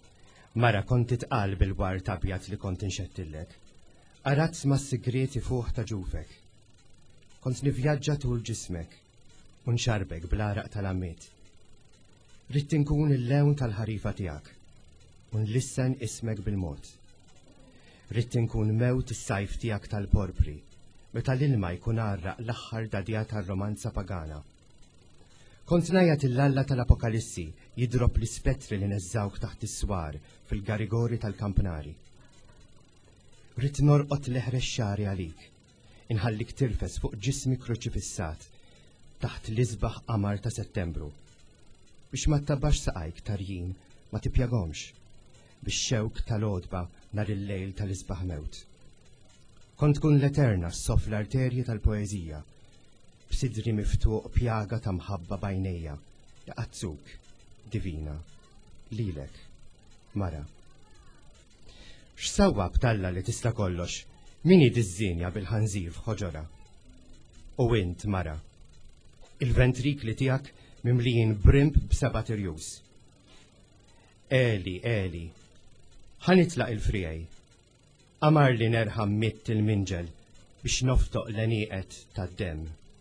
Mara kont titqal bil-war tabjat li kont inxettillek. Arazz ma' s-sigreti fuq ta' ġufek. Kont nivvjaġġa tul ġismek, un xarbek bl-araq tal-ammit. Ritt inkun il-lewn tal-ħarifa tiegħek, un lissen ismek bil-mod. Ritt inkun mewt is-sajf tiegħek tal-porpri, meta l-ilma jkun għarraq l-aħħar dadja tal-romanza pagana. Kont najat il-lalla tal-apokalissi jidrob l-ispettri li neżżawk taħt is-swar fil-garigori tal-kampnari. Ritt norqot leħrexxari għalik, inħallik tirfes fuq ġismi kruċifissat taħt l-isbaħ qamar ta' Settembru, biex ma tabbax saqajk tarjin ma tipjagomx, biex xewk tal-odba nar il-lejl tal-isbaħ mewt. Kont kun l-eterna s-sof l-arterji tal-poezija, b'sidri miftuq pjaga ta' mħabba bajnejja, jaqazzuk, divina, lilek, Mara. X'sawwa b'talla li tista' kollox, min jiddiżżinja bil-ħanżir f'ħoġora. U int, Mara, il-ventrikli tiegħek mimlijin brimp b'seba' tirjus. Eli, Eli, ħanitlaq il-frijaj, amar li nerħam mitt il-minġel biex noftoq l-eniqet tad-dem.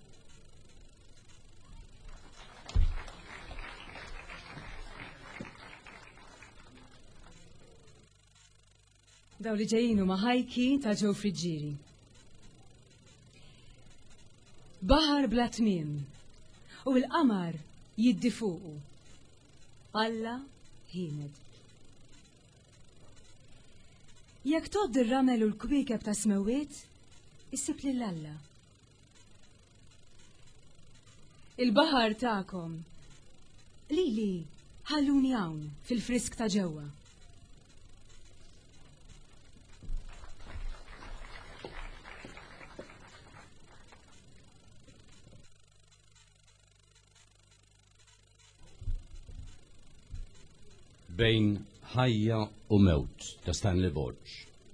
Daw li ġejjinu maħajki ta' ġew friġġieri. Baħar bla tmiem u l-qamar jiddi fuqu. Alla ħiemed. Jekk todd ir-ramel u l-kwiekeb ta' smewiet, issib lill-Alla. Il-baħar tagħkom lili ħalluni hawn fil-frisk ta' ġewwa. Bejn ħajja u mewt ta' Stanley Borge.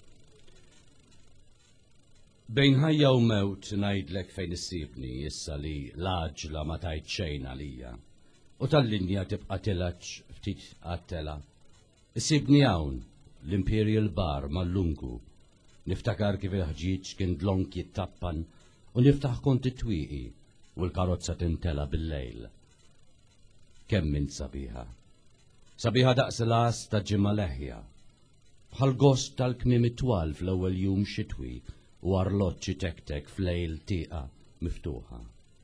Bejn ħajja u mewt ngħidlek fejn issibni issa li l-għaġla ma tajt xejn għalija u tal-linja tibqa' tilaġġ ftit għat-tela. Issibni hawn l-Imperial Bar mal-lungu, niftakar kif il-ħġieġ kien dlonk jittappan u niftaħ kont it-twieqi u l-karozza tintela bil-lejl. Kemm min sabiħa. Sabiħa daqs l-as ta' ġimma leħja, bħal gost tal-kmiem it-twal fl-ewwel jum xitwi u arloġġi tek-tek f'lejl tieqa miftuħa.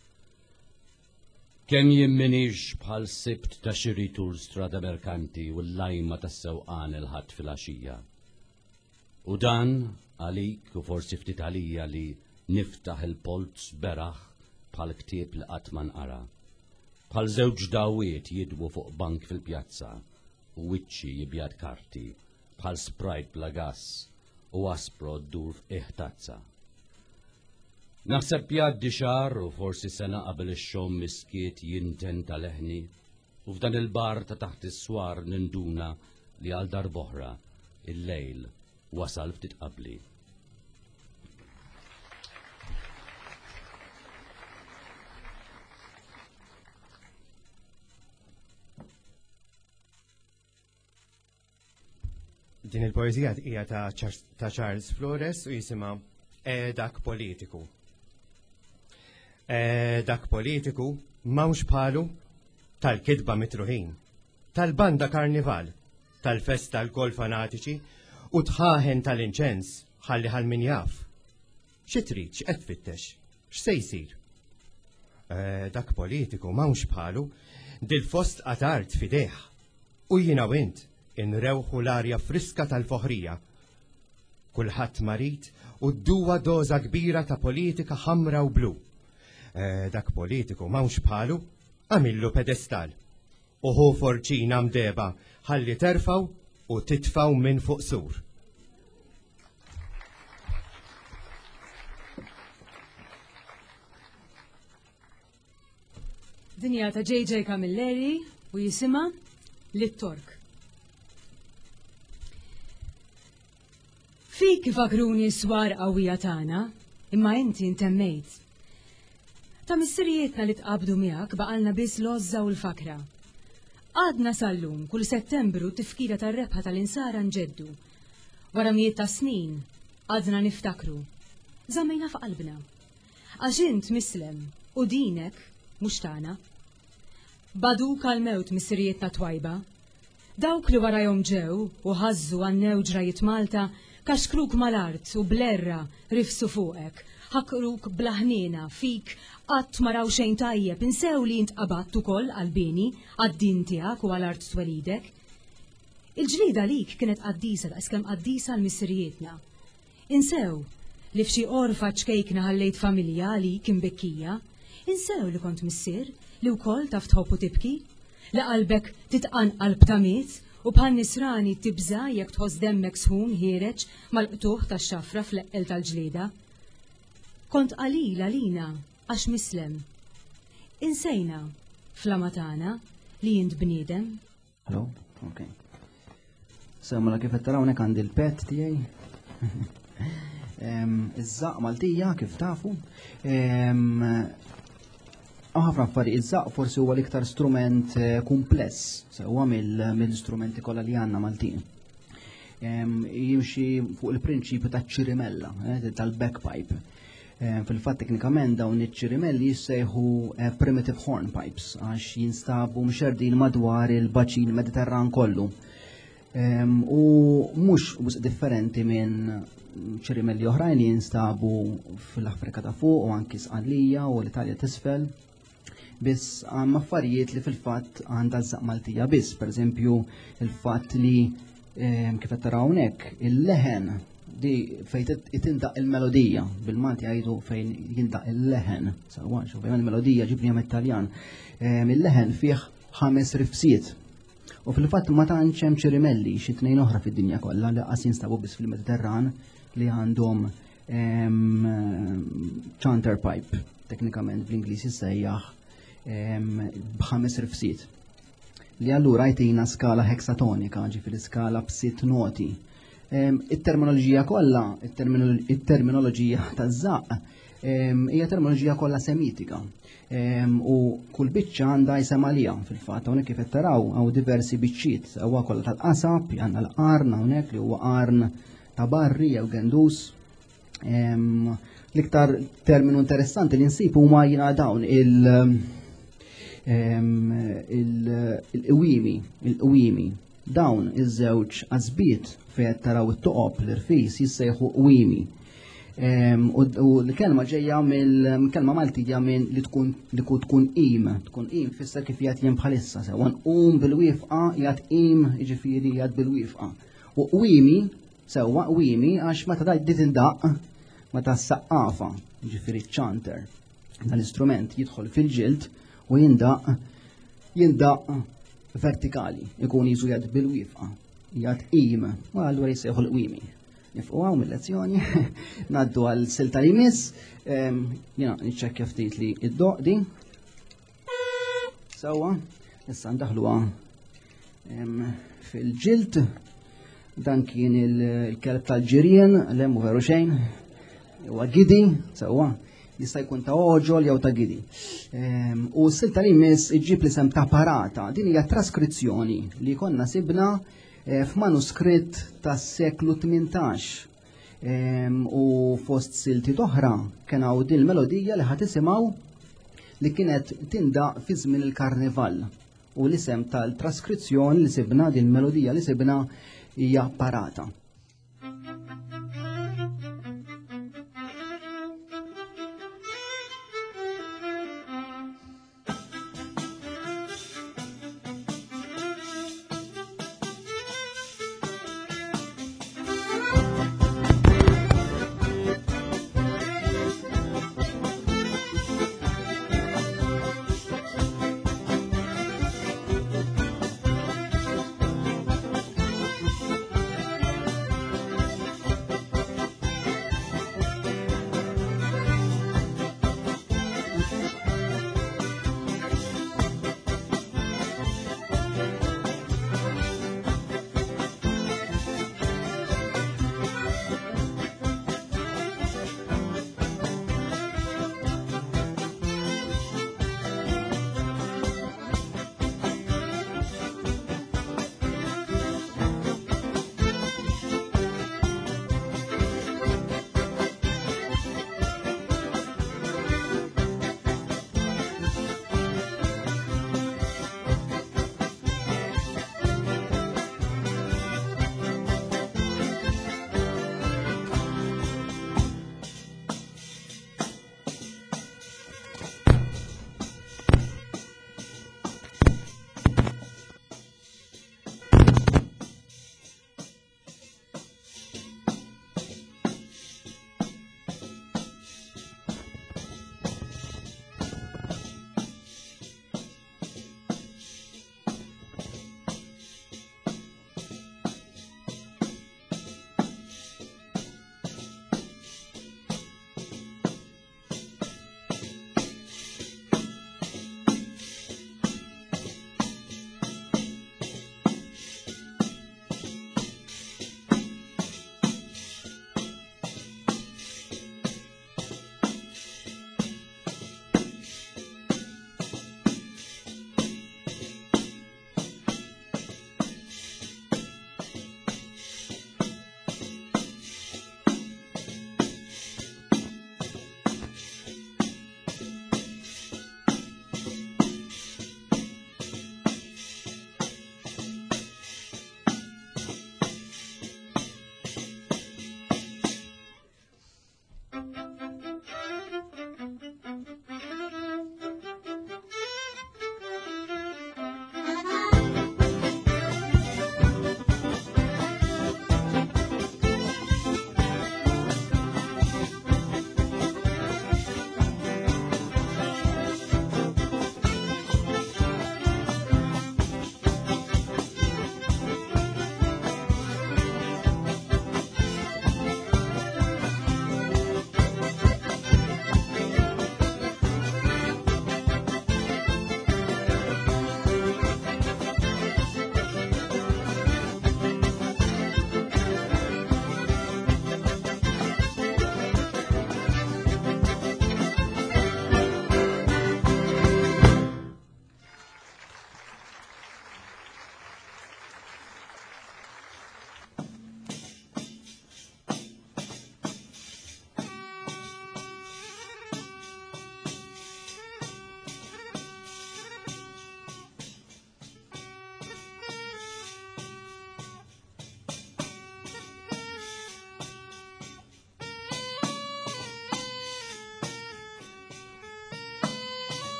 Kemm jimminix bħal sibt ta' xiritu l-strada merkanti u l-lajma tas sewqan il-ħadd fil-għaxija. U dan għalik u forsi ftit għalija li niftaħ il-polz beraħ bħal ktieb li qatt ma nqara. Bħal żewġ dawiet jidwu fuq bank fil-pjazza u wiċċi jibjad karti bħal Sprite bla gass u aspro ddur f'iħtazza. Naħseb jgħaddi xahar u forsi sena qabel ix-xogħol miskiet jinten tal-eħni u f'dan il-bar ta' taħt is-swar ninduna li għal darb'oħra il-lejl wasal ftit qabli. Din il-poezija hija ta' Charles Flores u jisimha Edak Politiku. Edak Politiku mawx bħalu tal-kidba mitruħin, tal-banda karnival, tal-festa l-kol fanatiċi u tħaħen tal-inċens ħalli ħal min jaf. Xi trid x'qed tfittex? X'se jsir? Edak Politiku mawx bħalu dil-fost qatart fideħ u jiena wint inrewħu l-arja friska tal-foħrija. Kulħadd marit u d-duwa doza kbira ta' politika ħamra u blu. E, dak politiku mawx bħalu, għamillu pedestal. Uħu forċina mdeba ħalli terfaw u titfaw minn fuq sur. Dinja ta' J J Camilleri u jisima Lit-Tork. Fik fakruni swar qawwija tagħna, imma inti intemmejt. Ta' missirijietna li tqabdu miegħek baqalna biss l-għoża u l-fakra. Għadna sal-lum kull Settembru tifkira tar-rebħa tal-insara nġeddu. Wara mijiet ta' snin, għadna niftakru. Żammejna f'qalbna. Għax int mislem u dinek mhux tagħna. Baduk għal-mewt missirijietna twajba. Dawk li warajhom ġew u ħażu għannew ġrajiet Malta kaxkruk mal-art u blerra rifsu fuqek. Ħakruk blaħnina fik qatt ma raw xejn tajjeb, insew li int qabatt ukoll għall-bini għad-din tiegħek u għall-art twelidek. Il-ġlida lik kienet qaddisa daqskemm qaddisa l-missirijietna. Insew li f'xi orfa ċkejkna ħallejt familja li kien bekkija. Insew li kont missier li wkoll taf tħobb u tibki. Li qalbek titqanqalb ta' miet u bħal nisrani tibża jekk tħoss demmek sħun ħiereġ mal-qtuħ tax-xafra fl-eqqel tal-ġlieda. Kont qalil għalina għax mislem. Insejna fl-amatana li jint bniedem. Hello, ok. Semma la kif tarawnek għandi l-pet tijaj. Iż-żaq Maltija kif tafu. Ħafna affarijiet iż-żaq forsi huwa l-iktar strument kumpless sewwa mill-istrumenti kollha li għandna Maltin. Jimxi fuq il-prinċipju taċ-ċirimella, tal-backpipe. Fil-fatt teknikament dawn iċ-ċirimelli jissejħu primitive hornpipes għax jinstabu mxerdin madwar il-baċin Mediterran kollu. U mhux differenti minn ċirimelli oħrajn li jinstabu fil-Afrika ta' fuq u anki Sqallija u l-Italja t'isfel. Biss għam affarijiet li fil-fatt għandha żaq Maltija biss, pereżempju il-fatt li kif qed taraw hawnhekk il-leħen di fejn itindaq il-melodija, bil-Malti għajdu fejn jindaq il-leħen, sawa, fejn il-melodija ġibni għam Italjan. Il-leħen fih ħames rifsiet. U fil-fatt ma tantx hemm ċirimelli xi tnejn oħra fid-dinja kollha li qas jinstabu biss fil-Mediterran li għandhom chanter pipe, teknikament bl-Ingliż jissejjaħ b'ħames rifsiet. Li allura jtina skala hexatonika, ġifieri skala b'sitt noti. Il-terminoloġija kollha, il-terminoloġija taż-żaq hija terminoloġija kollha semitika. U kull biċċa għandha jsem għalija fil-fatt hawnhekk kif qed taraw hawn diversi biċċiet, huwa kollha tal-qasab, għandna l-qarn hawnhekk li huwa qarn ta' barri jew gendus. L-iktar terminu interessanti li nsib huma jiena dawn il-qwimi, il-qwimi. Dawn iż-żewġ qasbiet fejn taraw it-toqob l-irfis jissejħu qwimi. U l-kelma ġejja mill-kelma Maltija minn li tkun li tkun qim, tkun qim fisser kif jgħid jien bħalissa sewa nqum bil-wifqa jgħid qim jiġifieri jgħid bil-wifqa. U qwimi sewwa qwimi għax meta tgħid tindaq meta s-saqqafa jiġifieri ċ-chanter tal-istrument jidħol fil-ġild u jindaq jindaq vertikali, ikun jisu jgħad bil-wifqa, jgħad qim, u għallura jissejħu l-qwimi. Nifqu għaw mill-lezzjoni, naddu għal-silta li miss, jena nċekkja ftit li id-doq di. Sawa, issa ndaħlu fil-ġilt, dan kien il-kelb tal-ġirien, l-emmu veru xejn, u għagidi, sawa, jista' jkun ta' oġol jew ta' gidi. U s-silta li jmiss iġġib li sem ta' parata, din hija traskrizzjoni li konna sibna f'manuskritt tas-seklu tmintax. U fost silti oħra kien hawn din il-melodija li ħadd isimgħu li kienet tindaq fi żmien il-karnival. U l-isem tal-traskrizzjoni li sibna din il-melodija li sibna hija parata.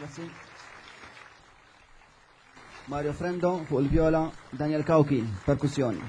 Grazzi. Mario Frendo fuq il-vjola, Daniel Kauki, perkussjoni.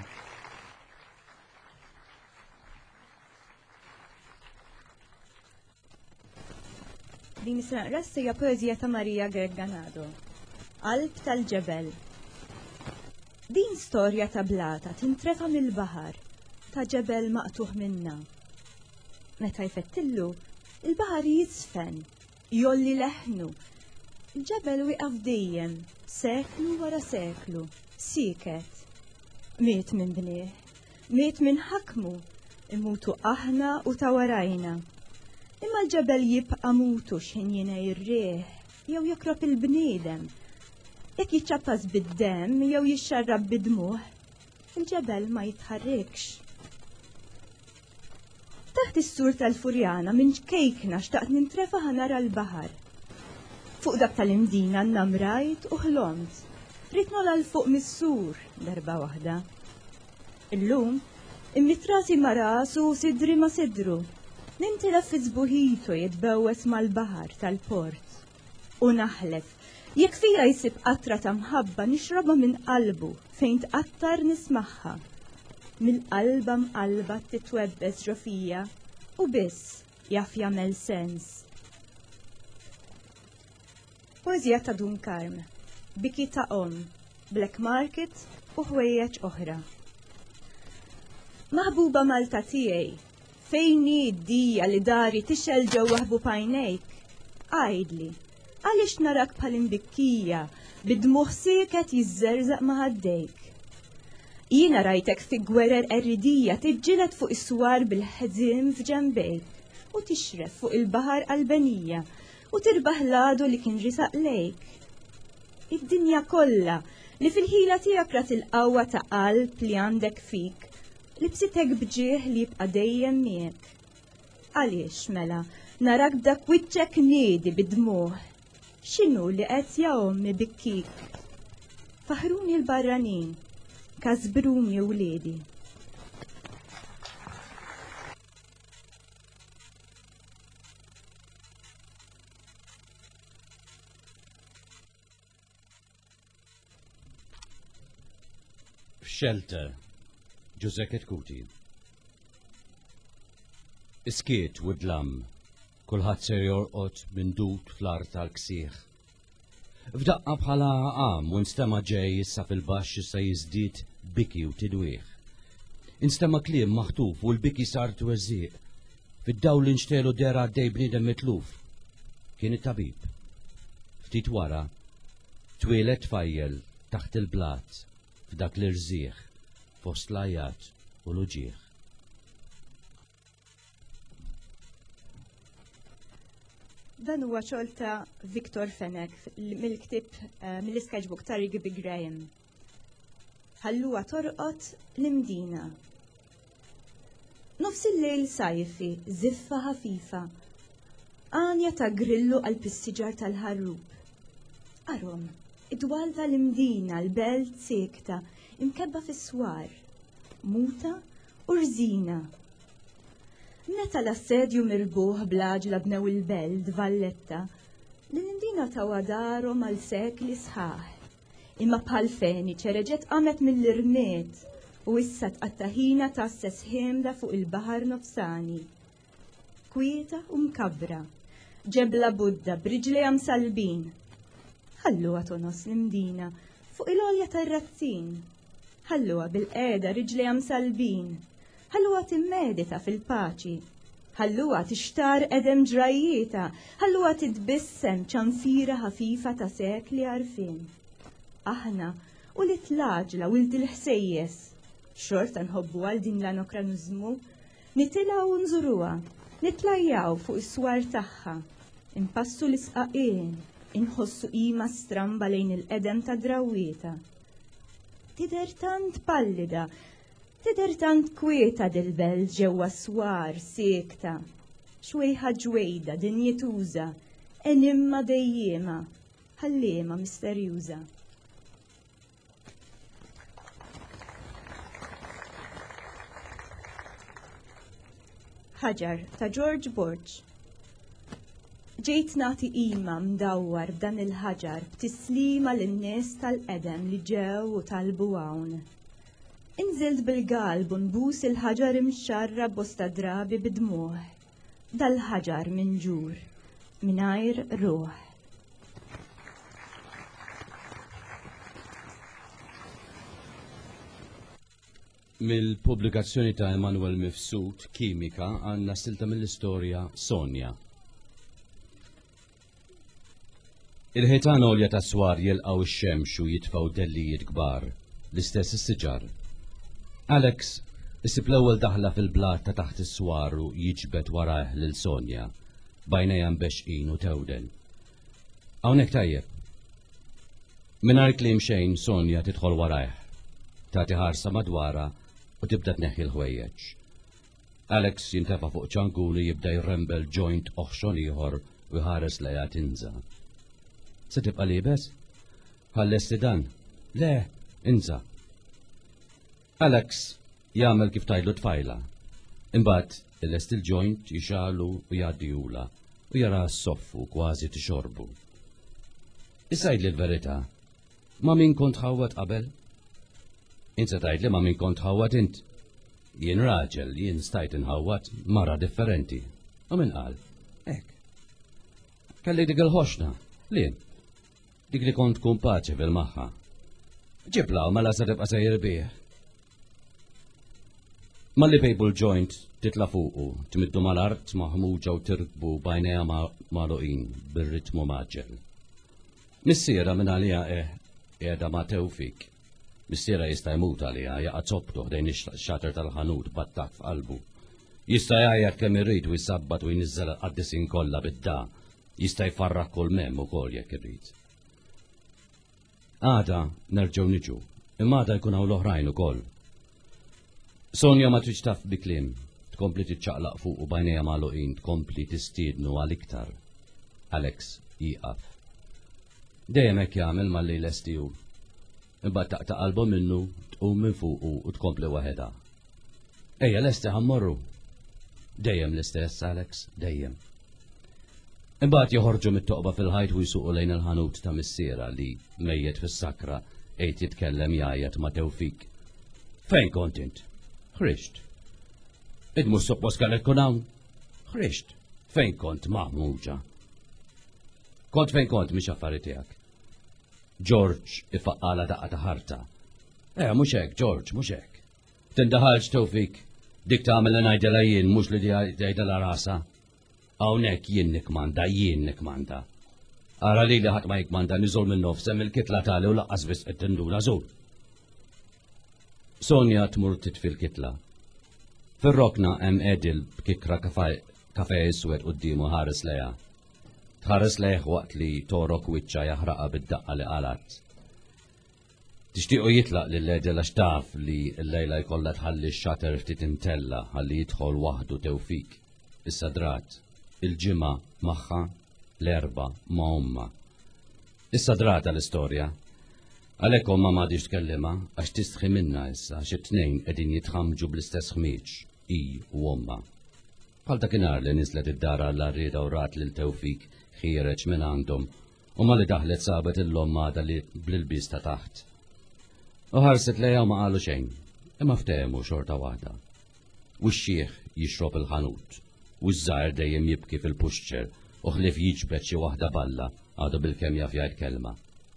Din is-sanqras hija poeżija ta' Marija Garganado. Qalb tal-ġebel. Din storja ta' blata tintrefa mill-baħar ta' ġebel maqtuħ minna. Meta jfettillu, il-baħar jisfen, jolli leħnu. Il-ġebel wieqaf dejjem, seklu wara seklu, siket. Miet minn bnieh, miet minn ħakmu, imutu aħna u ta' warajna. Imma l-ġebel jibqa' mutu x'injina jirrieħ, jew jokrob il-bniedem. Jekk jiċċappaz bid-dem jew jixxarrab bid-dmuħ, il-ġebel ma jitħarrikx. Taħt is-sur tal-Furjana minn ġkejkna xtaqt nintrefa ħanara l-baħar. Fuq dak tal-imdina nnamrajt u ħlomt. Rid nola l-fuq mis-sur darba waħda. Illum immitrasi ma rasu u sidri ma sidru. Nintilef fi żbuħitu jitbewwes mal-baħar tal-port. U naħlef, jekk fija jsib qatra ta' mħabba nixrabha minn qalbu fejn tqattar nismaħħa. Mill-qalba mqalba titwebbes ġo fija u biss jaf jagħmel sens. Poeżija ta' Dunkarm, Biki ta' Om, Black Market u ħwejjeġ oħra. Maħbuba Malta tiegħi, fejn id-dija li dari tixel ġewwa ħbub għajnejk, għajdli, għaliex narak bħal imbikkija bid-dmuħ sieket jiżżerżaq ma' ħaddejk. Jiena rajtek fi gwerer erridija tiġġieled fuq is-swar bil-ħeżiem f'ġembejk u tixref fuq il-baħar qalbenija u tirbaħ ladu li kien risaq lejk. Id-dinja kollha li fil-ħila tiegħek rat il-qawwa ta' qalb li għandek fik li bsitek bġieħ li jibqa' dejjem miegħek. Għaliex mela narak dak wiċċek niedi bid-dmuħ. X'inhu li qed ja ommi bikkik? Faħruni l-barranin, kazbruni wliedi. Shelter, Giuseppe Kuti. Iskiet u dlam, kulħadd ser jorqod minn dut fl-art tal-ksieħ. F'daqqa bħala għam u nstema ġej issa fil-baxx issa jiżdied biki u tidwieħ. Instema kliem maħtuf u l-biki sar tweżżieq. Fid-dawl inxtelu dera għaddej bniedem mitluf. Kien it-tabib. Ftit wara, twielet tfajjel taħt il-blat f'dak l-irżieħ fost lajat u l-uġieħ. Dan huwa xogħol ta' Viktor Fenek mill-ktib mill-sketchbook ta' Rigby Graham. Ħalluha torqod l-imdina. Nofs il-lejl sajfi, ziffa ħafifa, għanja ta' grillu għal-pissiġar tal-ħarrub. Arom, id-dwal tal-imdina l-belt sekta imkebba fis-swar, muta u rżina. Meta l-assedju mirbuħ blaġla bnew il-beld valletta, l-imdina ta' wadarom għal sekli sħaħ. Imma bħal feni ċereġet qamet mill-irmiet u issa tqattaħina ta' sesħemda fuq il-baħar nofsani. Kwieta u mkabra, ġebla Budda b'riġlejha msalbin. Ħalluha tonos l-imdina fuq il-olja tar-razzin. Ħalluha bil-qeda riġlejha msalbin. Ħalluha timmedita fil-paċi. Ħalluha tixtar edem ġrajjieta. Ħalluha titbissem ċanfira ħafifa ta' sekli għarfien. Aħna u li tlaġla u l-ħsejjes. Xorta nħobbu għal din l-anokranizmu. Nitilgħu u nżuruha. Nitlajjaw fuq is-swar tagħha. Impassu l-isqaqien. Inħossu qima stramba lejn il-qedem ta' drawwieta. Tider tant pallida, tider tant kwieta dil-belt ġewwa swar siekta. Xwejħa ġwejda dinjetuża, enimma dejjema, ħalliema misterjuża. Ħaġar ta' George Borch. ġejt nagħti qima mdawwar b'dan il-ħaġar b'tislima lin-nies tal-qedem li ġew u talbu hawn. Inżilt bil-qalb u nbus il-ħaġar imxarra bosta drabi bidmuh. Dal-ħaġar minn ġur, mingħajr ruħ. Mill-pubblikazzjoni ta' Emanuel Mifsud, Kimika, għandna silta mill-istorja Sonja. Il-ħitan olja ta' swar jilqaw ix-xemx u jitfaw dellijiet kbar, l-istess is-siġar. Alex isib l-ewwel daħla fil-blat ta' taħt is-swar u jiġbed warajh lil Sonja, bajnejha mbexqin u tewden. Hawnhekk tajjeb. Mingħajr kliem xejn Sonja tidħol warajh, tagħti ħarsa madwara u tibda tneħħi l-ħwejjeġ. Alex jintefa' fuq ċangun u jibda jrembel joint oħxon ieħor u jħares lejha tinza. Se tibqa' liebes? Ħallesti dan? Le, inza. Alex jagħmel kif tgħidlu tfajla. Imbagħad ilest il-joint jixalu u jgħaddihula u jara s-soffu kważi tixorbu. Issa jgħidli l-verità, ma' min kont ħawwat qabel? Insa tgħidli ma' min kont ħawwat int. Jien raġel, jien stajt inħawwat mara differenti. U min qal? Hekk. Kelli dik il-ħoxna, lien. Dik li kont tkun paċi bil-magħha. Ġibla u mela se tibqa' sejjer bih. Malli pejbu l-joint titla fuqu, tmiddu mal-art maħmuġa u tirkbu bajnejha magħluqin bir-ritmu maġġel. Missiera minn għalija eh qiegħda ma' Tewfik. Missiera jista' jmut għalija jaqa' tzobtu ħdejn ix-xater tal-ħanut battak f'qalbu. Jista' jgħajjaq kemm irid u jsabbat u jniżżel qaddisin kollha bid-da. Jista' jfarrak kull memm ukoll jekk irid. Għada nerġgħu niġu, imma għada jkun hawn l-oħrajn ukoll. Sonja ma tridx taf bi kliem, tkompli tiċċaqlaq fuq u bajnejha magħluqin tkompli tistiednu għal-iktar. Alex jieqaf. Dejjem hekk jagħmel malli lestiju. Imbagħad taqta' qalbu minnu tqum minn fuqu u tkompli waħedha. Ejja lesti ħammorru. Dejjem l-istess, Alex, dejjem. Imbagħad joħorġu mit-toqba fil-ħajt u jsuqu lejn il-ħanut ta' missiera li mejjed fis-sakra qed jitkellem jgħajjed ma' Tewfik. Fejn kont int? Ħrixt. Id mhux suppost kellek tkun hawn? Ħrixt. Fejn kont maħmuġa? Kont fejn kont mhix affarijiet tiegħek. George ifaqqala daqqa ta' ħarta. Eh, mhux hekk, George, mhux hekk. Tindaħalx Tewfik, dik tagħmel li ngħidilha jien mhux li tgħidilha rasa. Hawnhekk jien nikmanda, jien nikmanda. Ara li li ħadd ma jikmanda niżol minn nofsem il-kitla tali u laqqas biss qed tinduna żul. Sonja tmur titfil kitla. Fir-rokna hemm Edil b'kikra kafè iswed qudiemu ħares lejha. Tħares lejh waqt li torok wiċċa jaħraqa bid-daqqa li qalat. Tixtiequ jitlaq lil Edil għax taf li l-lejla jkollha tħalli x-xater ftit intella ħalli jidħol waħdu Tewfik. Issa drat, il-ġimgħa magħha, l-erba' ma' omma. Issa drata l-istorja. Għalhekk omma m'għadix tkellima għax tistħi minnha issa għax it-tnejn qegħdin jitħammġu bl-istess ħmieġ, hi u omma. Bħal dakinhar li niżlet id-dara l-arrieda u rat lil Tewfik ħireġ minn għandhom u ma li daħlet sabet il-omma għadha li bl-ilbiż ta' taħt. U ħarset lejha u ma qalu xejn, imma ftehmu xorta waħda. U x-xieħ jixrob il-ħanut, u ż-żgħir dejjem jibki fil-puxċer u ħlief jiġbed xi waħda balla għadu bil-kemm jaf jgħid kelma.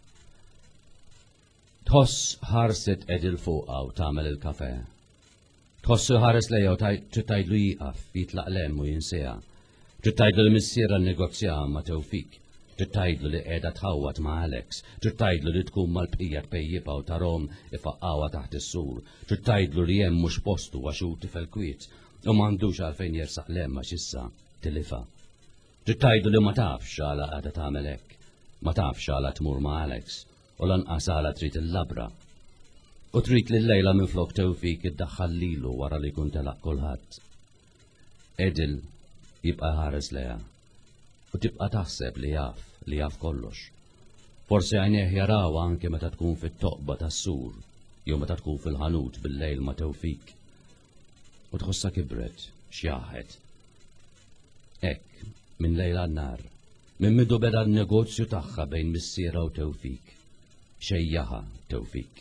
Tħoss ħarset Edil fuqha u tagħmel il-kafè. Tħossu ħares lejha u trittajlu jieqaf, jitlaq lem u jinseha. Trittajlu li missiera nnegozja ma' Tewfik. Trittajlu li qiegħda tħawwat ma' Alex. Trittajlu li tkun mal-bqija tpejjibha u tarhom ifaqqawha taħt is-sur. Trittajlu li hemm mhux postu għax hu tifel kwiet u m'għandux għalfejn jersaq lem għax issa tilifa. Trittajlu li ma tafx għala qiegħda tagħmel hekk. Ma tafx għala tmur ma' Alex u lanqas għala trid il-labra. U trid li l-lejla minflok Tewfik iddaħħal lilu wara li jkun telaq kulħadd. Edil jibqa' ħares lejha u tibqa' taħseb li jaf, li jaf kollox. Forsi għajnejh jarawha anke meta tkun fit-toqba tas-sur jew meta tkun fil-ħanut bil-lejl ma' Tewfik. U tħossha kibret, xjaħet. Hekk, minn lejla n-nar, Minn midu beda n-negozju tagħha bejn missiera u Tewfik. Xejjaħa Tewfik.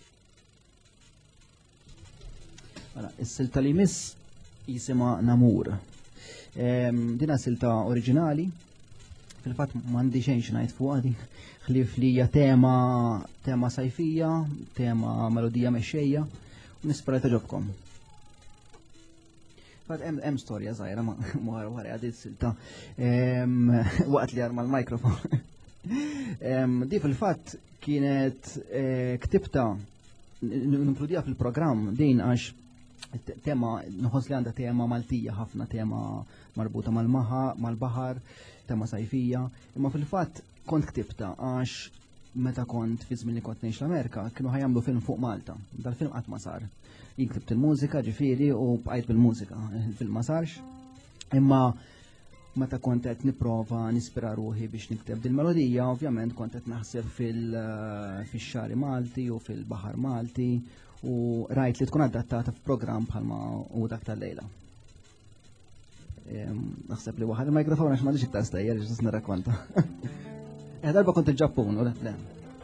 Is-silta li miss jisima Namur. Dina silta oriġinali, fil-fatt m'għandi xejn xi ngħid fuqha din. Ħlief li hija tema tema sajfija, tema melodija mexxejja, u nispera taġobkom. Fad hemm storja żgħira ma wara għadit silta waqt li arma l-mikrofon. Di fil-fatt kienet ktibta ninkludija fil-programm din għax tema nħoss li għandha tema Maltija, ħafna tema marbuta mal-baħar, tema sajfija, imma fil-fatt kont ktibta għax meta kont fi żmien li kont ngħix l-Amerika kienu ħajamlu film fuq Malta. Dal-film qatt ma sar. Jien ktibt il-mużika ġifieri u bqajt bil-mużika. Il-film ma sarx. Imma meta kont qed nipprova nispira ruħi biex nikteb dil-melodija, ovvjament kont qed naħseb fix-xari Malti u fil-baħar Malti u rajt li tkun adattata f'programm bħalma u dak tal-lejla. Naħseb li waħad il-mikrofon għax m'għandix iktar stejjer ġis nirrakkonta. Darba kont il-Ġappun u le.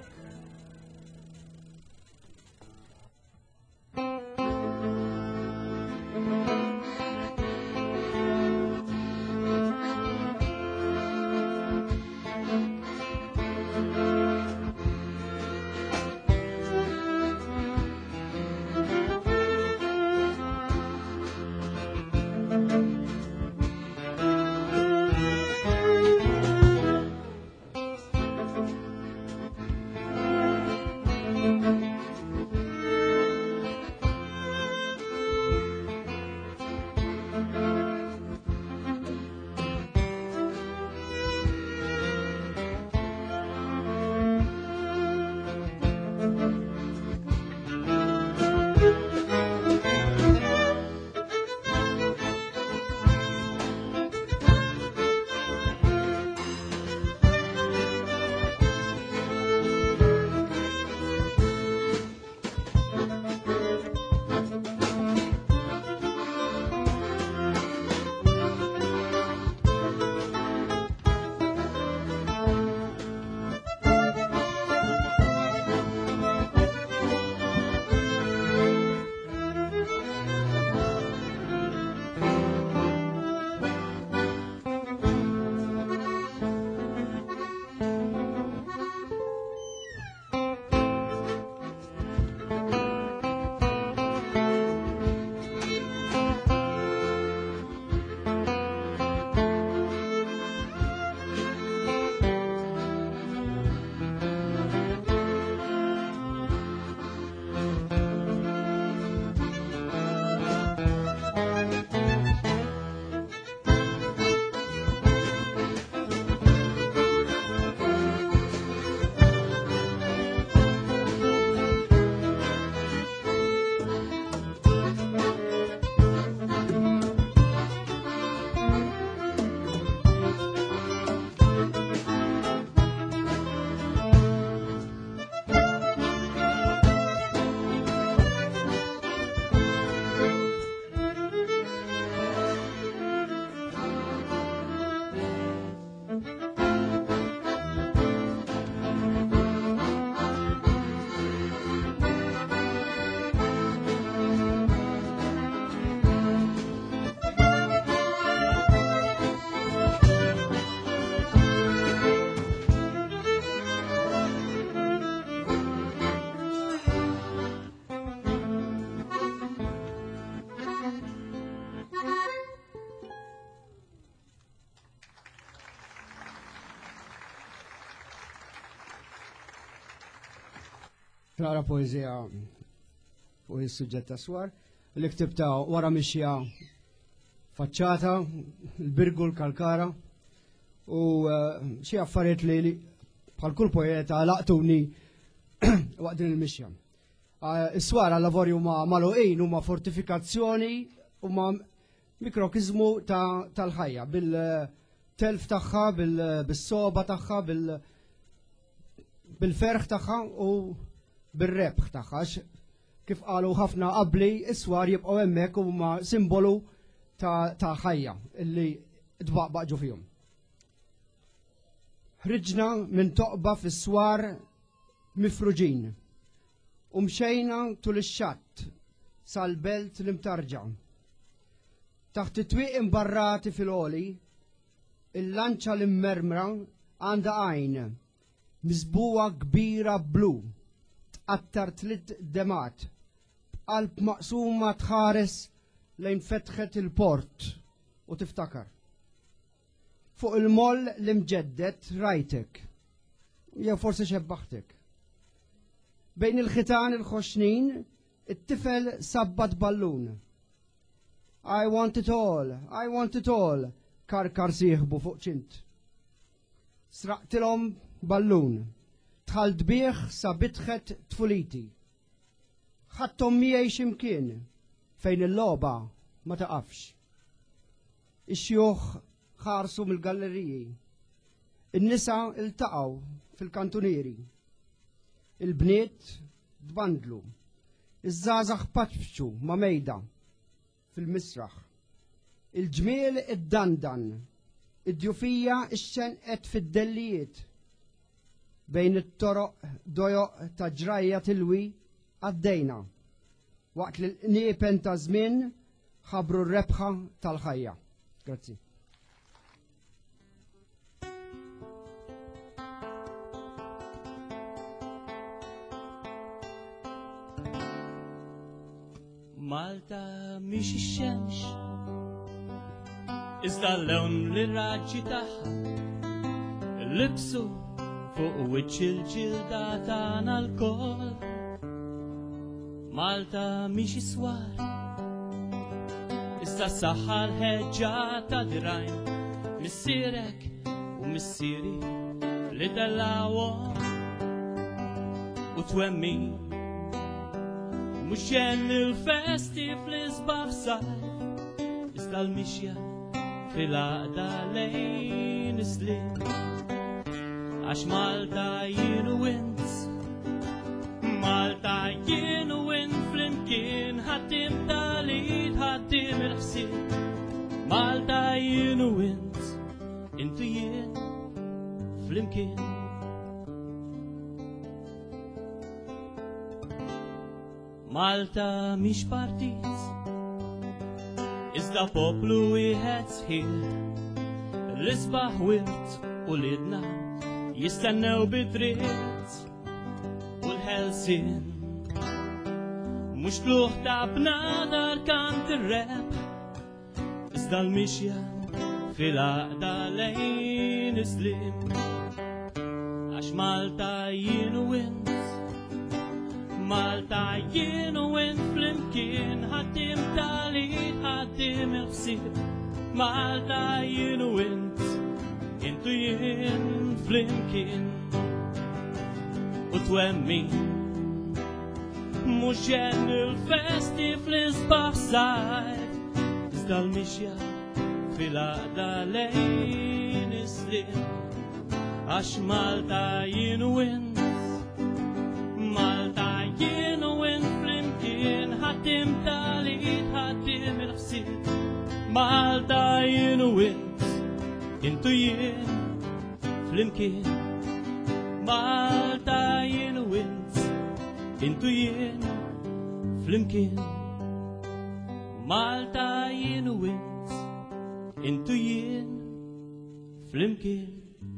Klara poezija fuq is-suġġett ta' swar, li ktibta wara mixja faċċata, l-birgu l-kalkara u xi affarijiet li bħal kull poeta laqtuni waqt din il-mixja. Is-swar għal-lavorju ma' maluqin huma fortifikazzjoni u ma' mikrokizmu tal-ħajja bil-telf tagħha, bil-soba tagħha, bil-ferħ tagħha u bil-rebħ tagħha. Kif qalu ħafna qabli, is-swar jibqgħu hemmhekk huma simbolu ta' ħajja illi tbaqbaq ġu fihom. ħriġna minn toqba fis-swar mifruġin u mxejna tul ix-xatt sal-belt l-imtarġa. Taħt it-twieq imbarrati fil-għoli, il-lanċa l-immermra għandha għajn miżbuwa kbira blu, tqattar tliet demat, b'qalb maqsuma tħares lejn fetħet il-port u tiftakar. Fuq il-moll l-imġeddet rajtek, jew forsi xebbaħtek. Bejn il-ħitan il-xoxnin, it-tifel sabbat ballun. I want it all, I want it all, karkar sieħbu fuq ċint. Sraqtilhom ballun, tħalt bieħ sa bitħet tfuliti. Ħadtom miegħi ximkien fejn il-logħba ma taqafx. Ix-xjuħ ħarsu mill-galleriji. In-nisa iltaqgħu fil-kantunieri. Il-bniet dbandlu. Iż-żgħażagħ paċfċu ma' mejda fil-misraħ. Il-ġmiel id-dandan. Id-djufija ix-xenqet fid-dellijiet. Bejn it-toroq dojoq ta' ġrajja tilwi għaddejna. Waqt li l-niepen ta' żmien ħabru r-rebħa tal-ħajja. Grazzi. Malta mhix ix-xemx, iżda l-lewn li raġġi tagħha libsu fuq wiċċ il-ġilda tagħna l-kol. Malta mhix iswar, iżda s-saħħa l-ħeġġa ta' dirajn missierek u missieri li dellawhom u twemmin. Mux jen il-festi fl-isbaħ sajf, iżda l-mixja fil-għaqda lejn islim. Għax Malta jienu int, Malta jienu int flimkien, ħaddim tal-id, ħaddim il-ħsib. Malta jienu int, intu jien flimkien. Malta mhix partit, iżda poplu wieħed sħiħ, l-isbaħ wirt u lidna jistennew bidritt u l-ħelsin. Mhux tluħ ta' bnadar kant ir-rep, iżda l-mixja fil-għaqda lejn islim. Għax Malta jienu int, Malta jienu int flimkien, ħaddim tal-id, ħaddim il-ħsieb. Malta jienu int, intu jien flimkien u twemmin. Mhux jen il-festi fl-isbaħ sajf, iżda l-mixja fil-għaqda lejn islim. Għax Malta jienu int, Malta jienu int flimkien, ħaddim tal-id, ħaddim il-ħsieb. Malta jienu int, intu jien flimkien. Malta jienu int, intu jien flimkien. Malta jienu int, intu jien flimkien.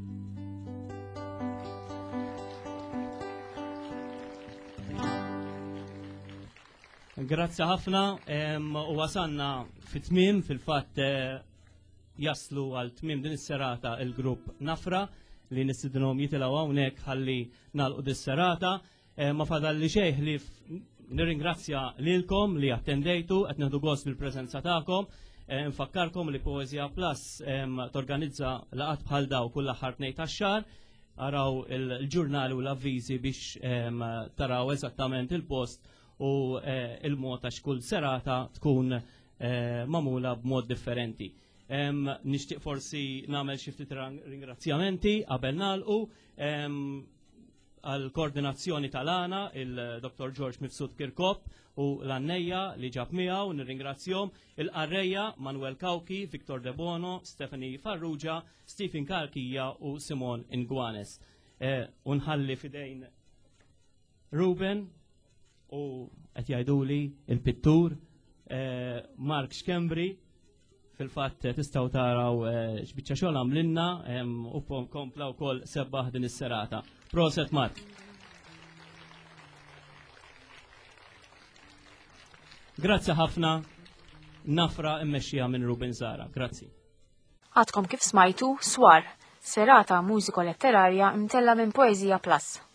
Grazzi ħafna, u wasanna fit-tmiem fil-fatt jaslu għal tmiem din is-serata il-grupp Nafra li nistidinhom jitilgħu hawnhekk ħalli nagħlqu dis-serata. Ma fadalli xejn li nirringrazzja lilkom li attendejtu, qed nieħdu gost bil-preżenza tagħkom. Nfakkarkom li Poezija Plus torganizza laqgħat bħal daw kull aħħar tnejn tax-xahar. Araw il-ġurnali u l-avviżi biex taraw eżattament il-post u il-mod għax kull serata tkun mamula b'mod differenti. Nixtieq forsi nagħmel xi ftit ringrazzjamenti qabel nagħlqu. għal-koordinazzjoni tal-għana il-Doktor George Mifsud Kirkop u l-Annejja li ġab miegħu nirringrazzjom il-Qarreja Manuel Kawki, Victor De Bono, Stephanie Farrugia, Stephen Kalkija u Simon Ingwanes. Unħalli fidejn Ruben u qed jgħiduli il-pittur Mark Xkembri. Fil-fatt tistaw taraw x'biċċa xogħol għamlinna u kompla wkoll sebbaħ din is-serata. Proset Mark. Grazzi ħafna, nafra immexxija minn Ruben Zara. Grazzi. Għadkom kif smajtu Swar, serata mużiko letterarja imtella minn Poezija Plus.